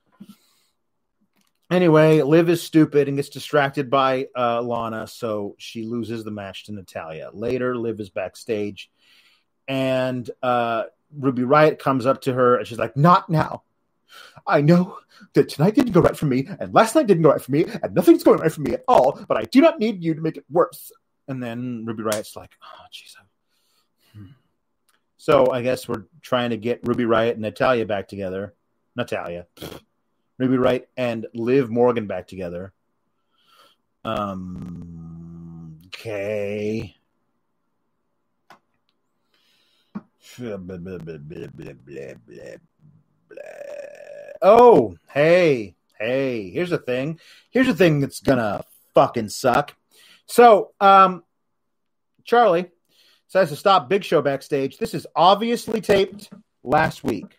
Anyway, Liv is stupid and gets distracted by Lana, so she loses the match to Natalya. Later, Liv is backstage, and Ruby Riott comes up to her, and she's like, not now. I know that tonight didn't go right for me, and last night didn't go right for me, and nothing's going right for me at all, but I do not need you to make it worse. And then Ruby Riott's like, oh, jeez. So I guess we're trying to get Ruby Riott and Natalya back together. Ruby Riott and Liv Morgan back together. Okay. Oh, hey. Here's the thing. Here's the thing that's gonna fucking suck. So, Charlie says to stop Big Show backstage. This is obviously taped last week.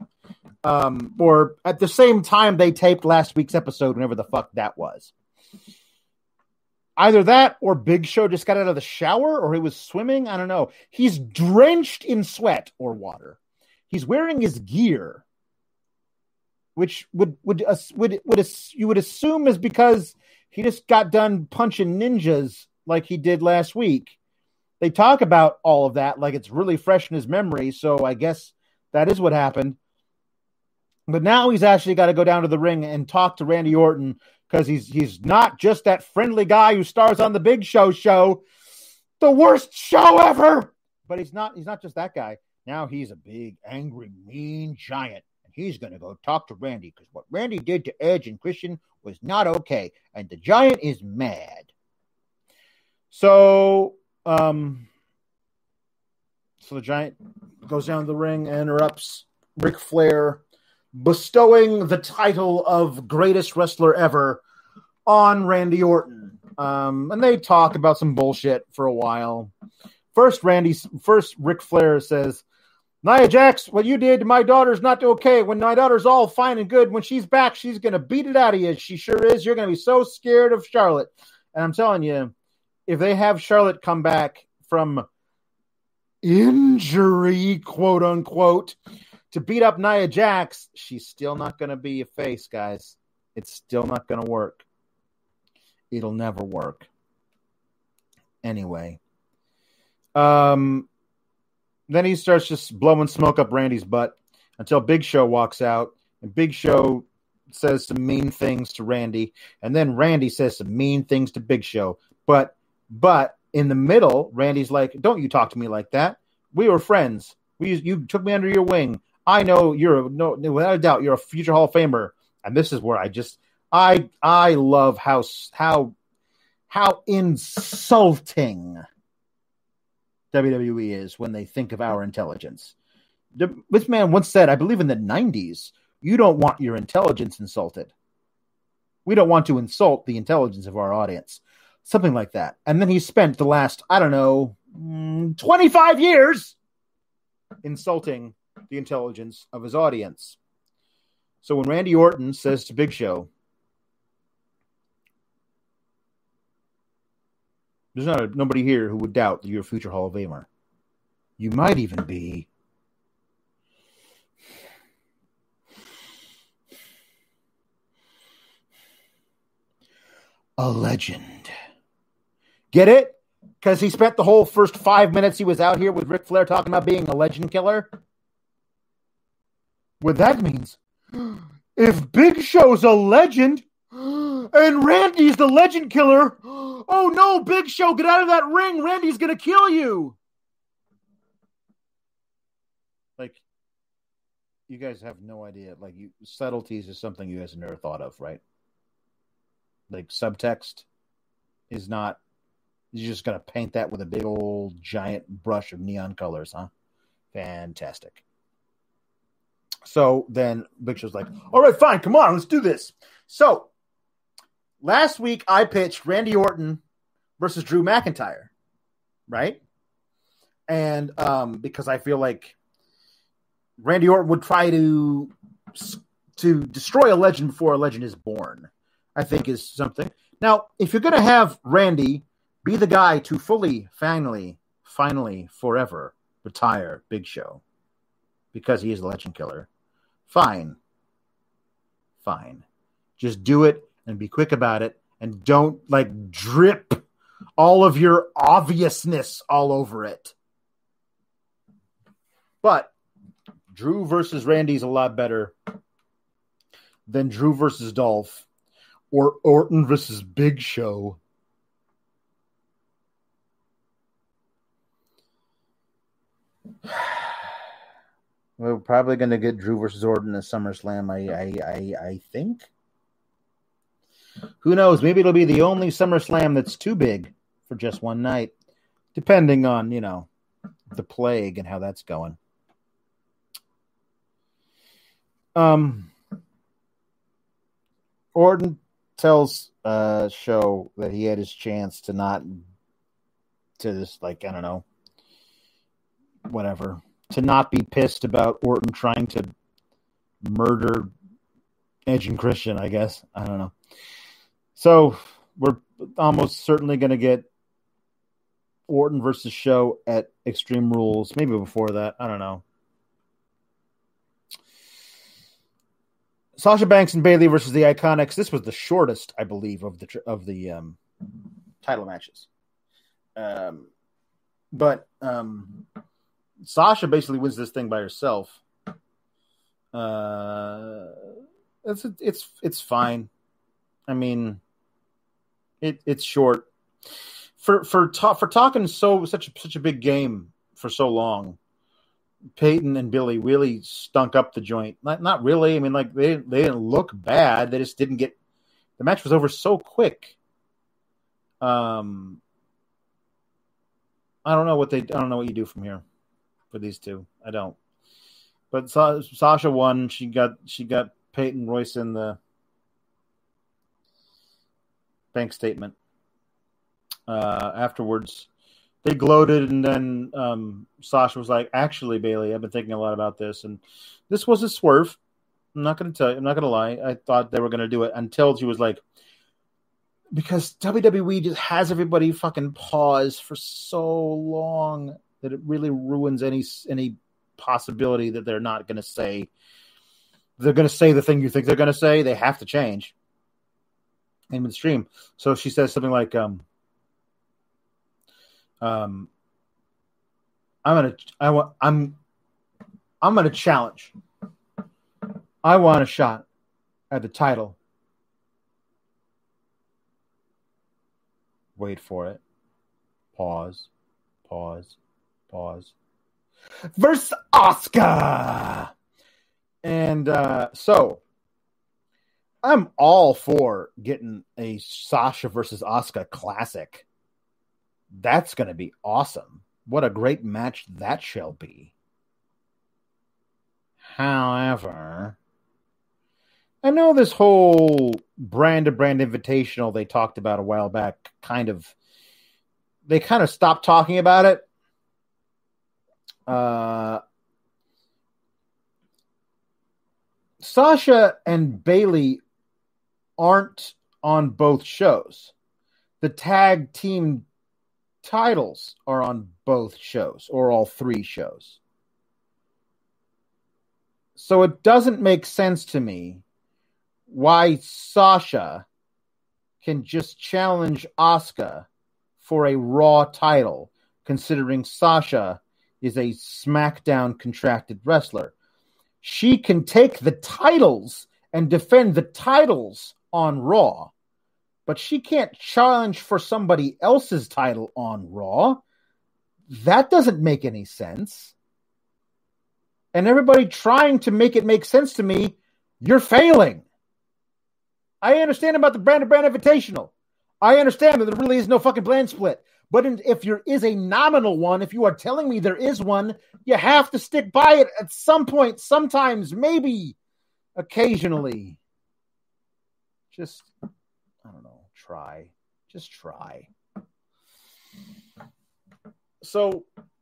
Or at the same time they taped last week's episode, whenever the fuck that was. Either that or Big Show just got out of the shower or he was swimming. I don't know. He's drenched in sweat or water. He's wearing his gear, which you would assume is because he just got done punching ninjas like he did last week. They talk about all of that like it's really fresh in his memory, so I guess that is what happened. But now he's actually got to go down to the ring and talk to Randy Orton because he's not just that friendly guy who stars on the Big Show show, the worst show ever. But he's not just that guy. Now he's a big, angry, mean giant, and he's going to go talk to Randy because what Randy did to Edge and Christian was not okay, and the giant is mad. So the giant goes down the ring and interrupts Ric Flair bestowing the title of greatest wrestler ever on Randy Orton. And they talk about some bullshit for a while. First, Ric Flair says, Nia Jax, what you did to my daughter's not okay. When my daughter's all fine and good, when she's back, she's going to beat it out of you. She sure is. You're going to be so scared of Charlotte. And I'm telling you, if they have Charlotte come back from injury, quote unquote, to beat up Nia Jax, she's still not going to be a face, guys. It's still not going to work. It'll never work. Anyway. Then he starts just blowing smoke up Randy's butt until Big Show walks out, and Big Show says some mean things to Randy, and then Randy says some mean things to Big Show. But in the middle, Randy's like, don't you talk to me like that. We were friends. You took me under your wing. I know without a doubt, you're a future Hall of Famer. And this is where I love how insulting WWE is when they think of our intelligence. This man once said, I believe in the 90s, you don't want your intelligence insulted. We don't want to insult the intelligence of our audience. Something like that. And then he spent the last, 25 years insulting the intelligence of his audience. So when Randy Orton says to Big Show, there's nobody here who would doubt that you're a future Hall of Famer. You might even be a legend. Get it? Because he spent the whole first 5 minutes he was out here with Ric Flair talking about being a legend killer. What that means, if Big Show's a legend and Randy's the legend killer, oh no, Big Show, get out of that ring. Randy's going to kill you. Like, you guys have no idea. Like, subtleties is something you guys have never thought of, right? Like, subtext is not, you're just going to paint that with a big old giant brush of neon colors, huh? Fantastic. So then Big Show's like, all right, fine, come on, let's do this. So last week I pitched Randy Orton versus Drew McIntyre, right? And because I feel like Randy Orton would try to destroy a legend before a legend is born, I think is something. Now, if you're going to have Randy be the guy to fully, finally, forever retire Big Show because he is the legend killer, fine. Just do it and be quick about it and don't drip all of your obviousness all over it. But Drew versus Randy's a lot better than Drew versus Dolph or Orton versus Big Show. We're probably going to get Drew versus Orton at SummerSlam, I think. Who knows? Maybe it'll be the only SummerSlam that's too big for just one night, depending on, the plague and how that's going. Orton tells Show that he had his chance to not be pissed about Orton trying to murder Edge and Christian, I guess. I don't know. So we're almost certainly going to get Orton versus Show at Extreme Rules. Maybe before that. I don't know. Sasha Banks and Bayley versus the Iconics. This was the shortest, I believe, of the title matches. But Sasha basically wins this thing by herself. It's fine. I mean, it's short for talking such a big game for so long. Peyton and Billy really stunk up the joint. Not really. I mean, like they didn't look bad. They just didn't get. The match was over so quick. I don't know what you do from here for these two. I don't. But Sasha won. She got Peyton Royce in the bank statement. Afterwards, they gloated, and then Sasha was like, "Actually, Bayley, I've been thinking a lot about this, and this was a swerve. I'm not going to tell you. I'm not going to lie. I thought they were going to do it until she was like, because WWE just has everybody fucking pause for so long that it really ruins any possibility that they're not going to say. They're going to say the thing you think they're going to say. They have to change in midstream." So she says something like, I'm gonna challenge. I want a shot at the title. Wait for it. Pause. Versus Asuka. And so I'm all for getting a Sasha versus Asuka classic. That's going to be awesome. What a great match that shall be. However, I know this whole brand-to-brand invitational they talked about a while back they kind of stopped talking about it. Sasha and Bayley aren't on both shows. The tag team titles are on both shows, or all three shows. So it doesn't make sense to me why Sasha can just challenge Asuka for a Raw title, considering Sasha is a SmackDown contracted wrestler. She can take the titles and defend the titles on Raw, but she can't challenge for somebody else's title on Raw. That doesn't make any sense. And everybody trying to make it make sense to me, you're failing. I understand about the brand-to-brand invitational. I understand that there really is no fucking brand split. But if there is a nominal one, if you are telling me there is one, you have to stick by it at some point, sometimes, maybe, occasionally. Just, I don't know, try. Just try. So,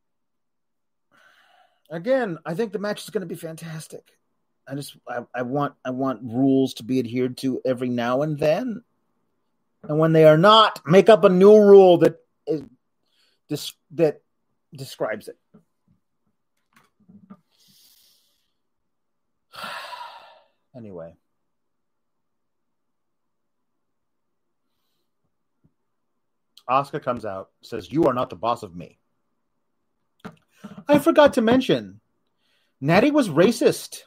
again, I think the match is going to be fantastic. I want rules to be adhered to every now and then. And when they are not, make up a new rule that describes it. Anyway. Asuka comes out, says, "You are not the boss of me." I forgot to mention, Natty was racist.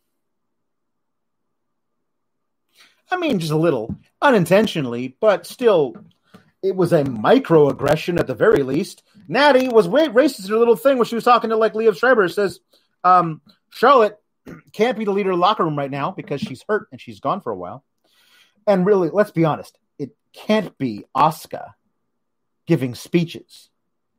I mean, just a little. Unintentionally, but still, it was a microaggression at the very least. Natty was racist in a little thing when she was talking to, like, Liev Schreiber. Says, Charlotte can't be the leader of the locker room right now because she's hurt and she's gone for a while. And really, let's be honest, it can't be Asuka giving speeches.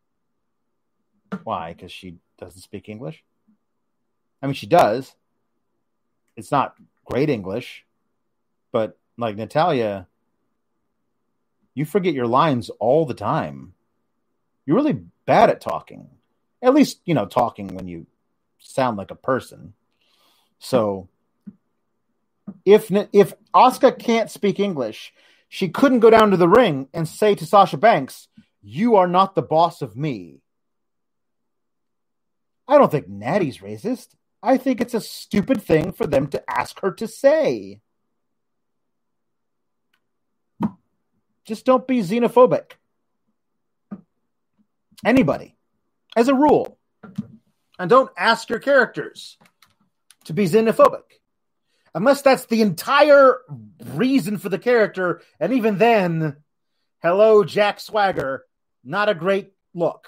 Why? Because she doesn't speak English? I mean, she does. It's not great English, but like Natalya, you forget your lines all the time. You're really bad at talking. At least, talking when you sound like a person. So if Asuka can't speak English, she couldn't go down to the ring and say to Sasha Banks, "You are not the boss of me." I don't think Natty's racist. I think it's a stupid thing for them to ask her to say. Just don't be xenophobic. Anybody. As a rule. And don't ask your characters to be xenophobic. Unless that's the entire reason for the character. And even then, hello, Jack Swagger. Not a great look.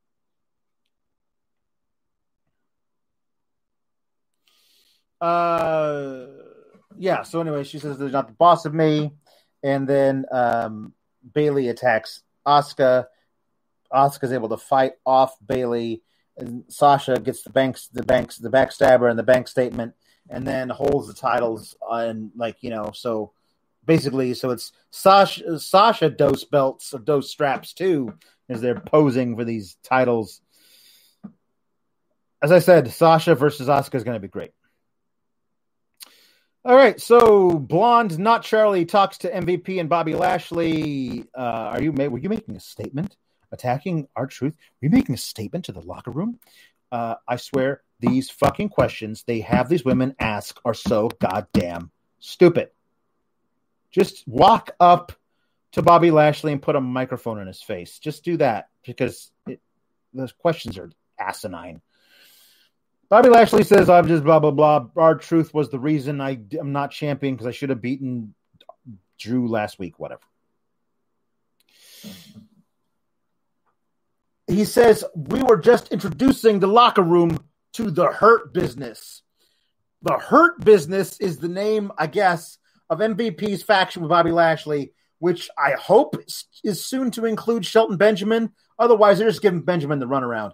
Yeah, so anyway, she says they're not the boss of me. And then Bayley attacks Asuka. Asuka's able to fight off Bayley. And Sasha gets the backstabber and the bank statement, and then holds the titles on, so basically, so it's Sasha dose belts or dose straps too, as they're posing for these titles. As I said, Sasha versus Asuka is going to be great. All right, so Blonde Not Charlie talks to MVP and Bobby Lashley. Were you making a statement attacking R-Truth? Were you making a statement to the locker room? I swear, these fucking questions they have these women ask are so goddamn stupid. Just walk up to Bobby Lashley and put a microphone in his face. Just do that, because those questions are asinine. Bobby Lashley says, I'm just blah, blah, blah. R-Truth was the reason I'm not champion because I should have beaten Drew last week, whatever. He says, we were just introducing the locker room to the Hurt Business. The Hurt Business is the name, I guess, of MVP's faction with Bobby Lashley, which I hope is soon to include Shelton Benjamin. Otherwise, they're just giving Benjamin the runaround.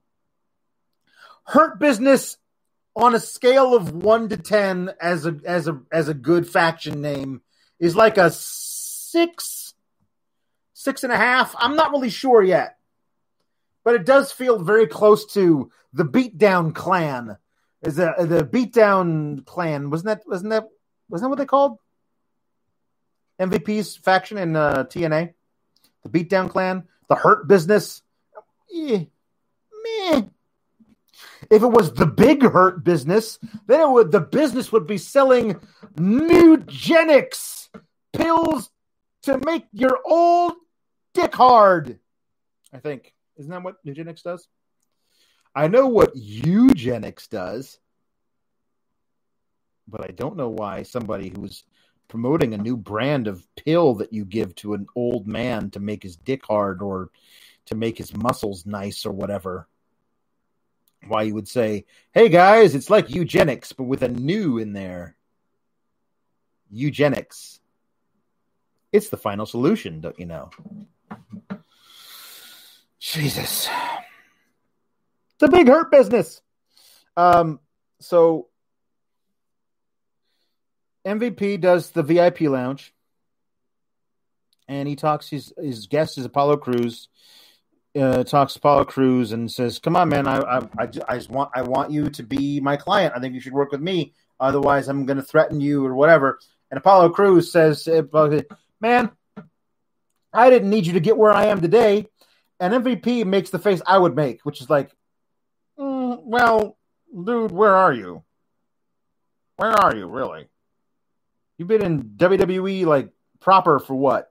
Hurt Business, on a scale of 1 to 10 as a good faction name, is like a 6.5. I'm not really sure yet, but it does feel very close to the Beatdown Clan. The Beatdown Clan wasn't that what they called MVP's faction in TNA? The Beatdown Clan, the Hurt Business. Meh. If it was the Big Hurt Business, then the business would be selling Nugenics pills to make your old dick hard. I think. Isn't that what Nugenics does? I know what Eugenics does, but I don't know why somebody who's promoting a new brand of pill that you give to an old man to make his dick hard or to make his muscles nice or whatever, why you would say, hey guys, it's like Eugenics, but with a new in there. Eugenics. It's the final solution, don't you know? Jesus. The Big Hurt Business. So MVP does the VIP lounge, and he talks. His guest is Apollo Crews. Talks to Apollo Crews and says, "Come on, man! I want you to be my client. I think you should work with me. Otherwise, I'm going to threaten you or whatever." And Apollo Crews says, "Man, I didn't need you to get where I am today." And MVP makes the face I would make, which is like, "Well, dude, where are you? Where are you, really? You've been in WWE like proper for what?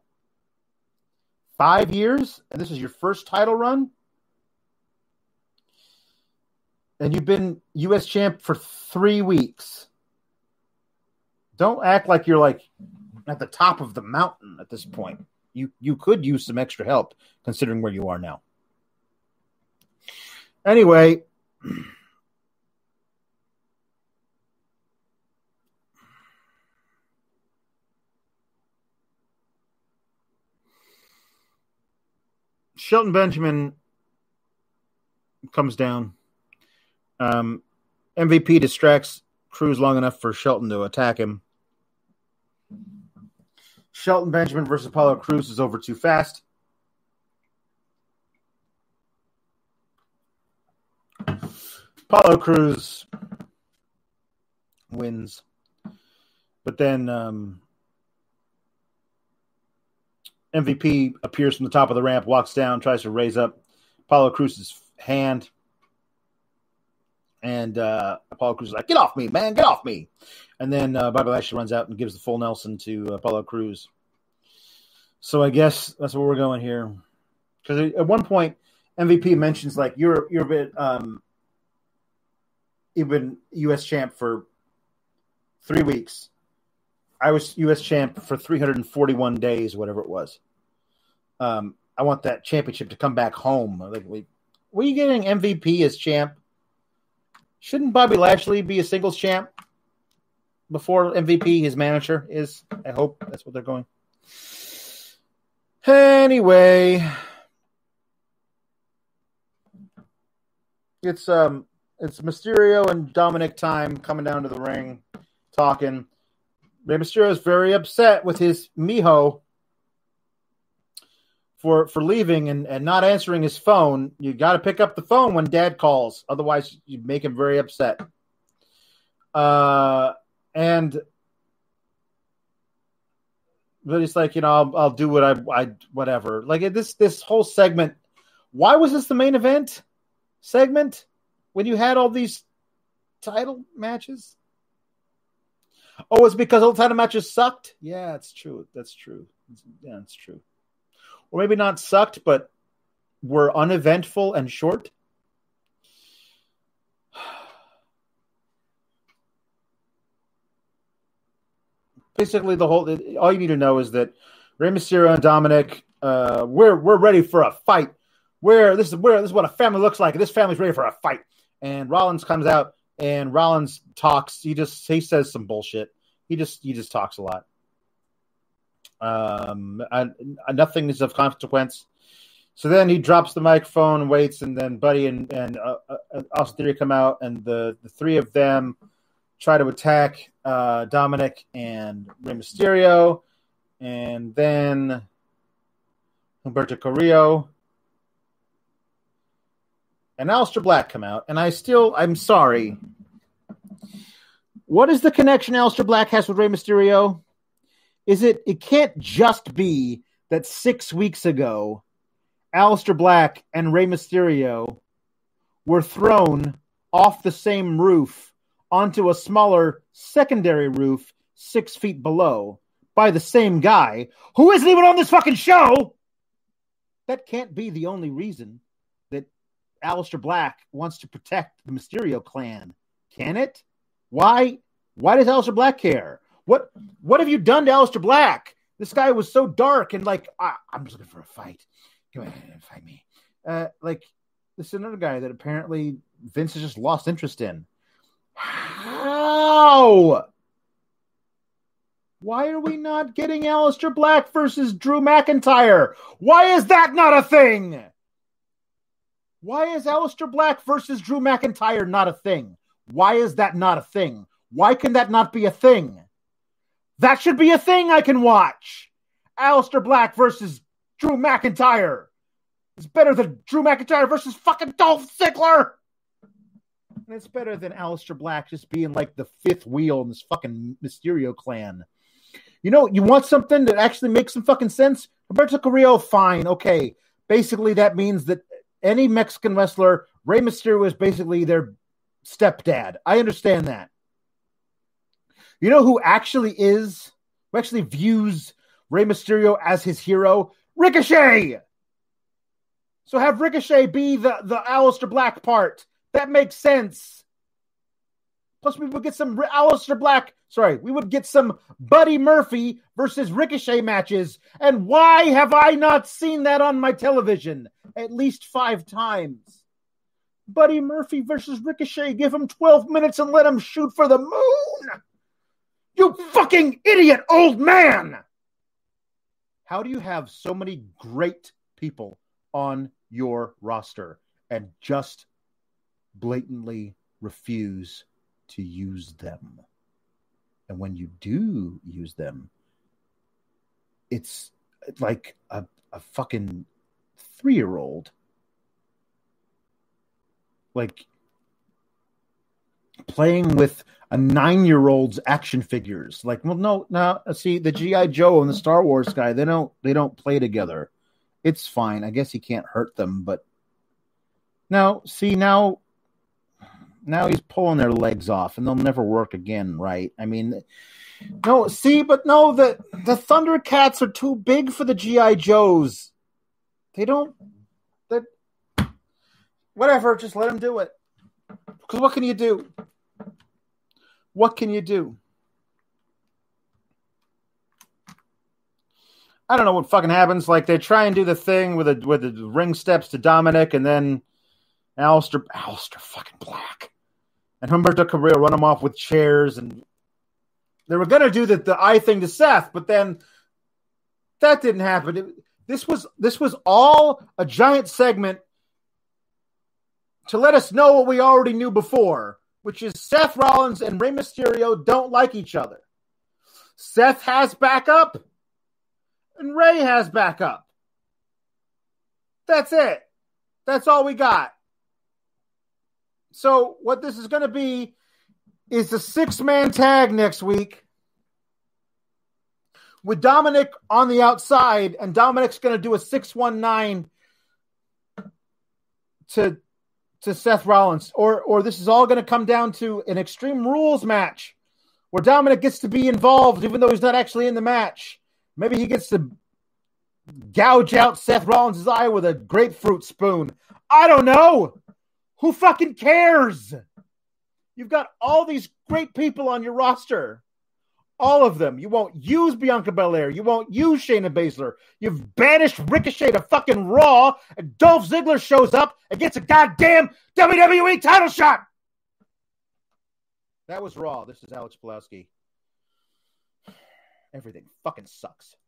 5 years, and this is your first title run, and you've been U.S. champ for 3 weeks. Don't act like you're like at the top of the mountain at this point. You could use some extra help considering where you are now." Anyway, Shelton Benjamin comes down. MVP distracts Cruz long enough for Shelton to attack him. Shelton Benjamin versus Apollo Cruz is over too fast. Apollo Cruz wins. But then MVP appears from the top of the ramp, walks down, tries to raise up Apollo Cruz's hand. And Apollo Cruz is like, get off me, man, get off me. And then Bobby Lashley runs out and gives the full Nelson to Apollo Cruz. So I guess that's where we're going here. Because at one point, MVP mentions, like, you're a bit, you've been U.S. champ for 3 weeks. I was U.S. champ for 341 days, whatever it was. I want that championship to come back home. Like, were you getting MVP as champ? Shouldn't Bobby Lashley be a singles champ before MVP, his manager, is? I hope that's what they're going. Anyway, it's Mysterio and Dominic time coming down to the ring, talking. Rey Mysterio is very upset with his Miho for leaving and not answering his phone. You got to pick up the phone when Dad calls, otherwise you make him very upset. But it's like, I'll do what I whatever. Like this whole segment. Why was this the main event segment when you had all these title matches? Oh, it's because all the title matches sucked? Yeah, it's true. That's true. Yeah, it's true. Or maybe not sucked, but were uneventful and short. Basically, all you need to know is that Rey Mysterio and Dominic, we're ready for a fight. This is what a family looks like. This family's ready for a fight. And Rollins comes out and Rollins talks. He says some bullshit. He just talks a lot. Nothing is of consequence. So then he drops the microphone and waits, and then Buddy and Austin Theory come out, and the three of them try to attack Dominic and Rey Mysterio, and then Humberto Carrillo and Aleister Black come out, and I'm sorry. What is the connection Aleister Black has with Rey Mysterio? It can't just be that 6 weeks ago, Aleister Black and Rey Mysterio were thrown off the same roof onto a smaller secondary roof 6 feet below by the same guy who isn't even on this fucking show. That can't be the only reason that Aleister Black wants to protect the Mysterio clan, can it? Why does Aleister Black care? What have you done to Aleister Black? This guy was so dark and like, I'm just looking for a fight. Go ahead and fight me. Like, this is another guy that apparently Vince has just lost interest in. How? Why are we not getting Aleister Black versus Drew McIntyre? Why is that not a thing? Why is Aleister Black versus Drew McIntyre not a thing? Why is that not a thing? Why can that not be a thing? That should be a thing I can watch. Aleister Black versus Drew McIntyre. It's better than Drew McIntyre versus fucking Dolph Ziggler. And it's better than Aleister Black just being like the fifth wheel in this fucking Mysterio clan. You want something that actually makes some fucking sense? Roberto Carrillo, fine. Okay. Basically, that means that any Mexican wrestler, Rey Mysterio is basically their stepdad. I understand that. You know who actually views Rey Mysterio as his hero? Ricochet! So have Ricochet be the Aleister Black part. That makes sense. Plus, we would get some we would get some Buddy Murphy versus Ricochet matches. And why have I not seen that on my television at least 5 times? Buddy Murphy versus Ricochet. Give him 12 minutes and let him shoot for the moon. You fucking idiot old man! How do you have so many great people on your roster and just blatantly refuse to use them. And when you do use them, it's like a fucking 3-year-old. Like playing with a 9-year-old's action figures. Like, well, no. See, the G.I. Joe and the Star Wars guy, they don't play together. It's fine. I guess he can't hurt them, but now he's pulling their legs off and they'll never work again, right? I mean, no, see, but no, the Thundercats are too big for the G.I. Joes. Whatever, just let them do it. Because what can you do? What can you do? I don't know what fucking happens. Like, they try and do the thing with the ring steps to Dominic, and then Aleister fucking Black and Humberto Carrillo run him off with chairs, and they were going to do the eye thing to Seth, but then that didn't happen. This was all a giant segment to let us know what we already knew before, which is Seth Rollins and Rey Mysterio don't like each other. Seth has backup, and Rey has backup. That's it. That's all we got. So what this is going to be is the 6-man tag next week with Dominic on the outside, and Dominic's going to do a 619 to Seth Rollins, or this is all going to come down to an Extreme Rules match where Dominic gets to be involved even though he's not actually in the match. Maybe he gets to gouge out Seth Rollins' eye with a grapefruit spoon. I don't know. Who fucking cares? You've got all these great people on your roster. All of them. You won't use Bianca Belair. You won't use Shayna Baszler. You've banished Ricochet to fucking Raw, and Dolph Ziggler shows up and gets a goddamn WWE title shot. That was Raw. This is Alex Pulaski. Everything fucking sucks.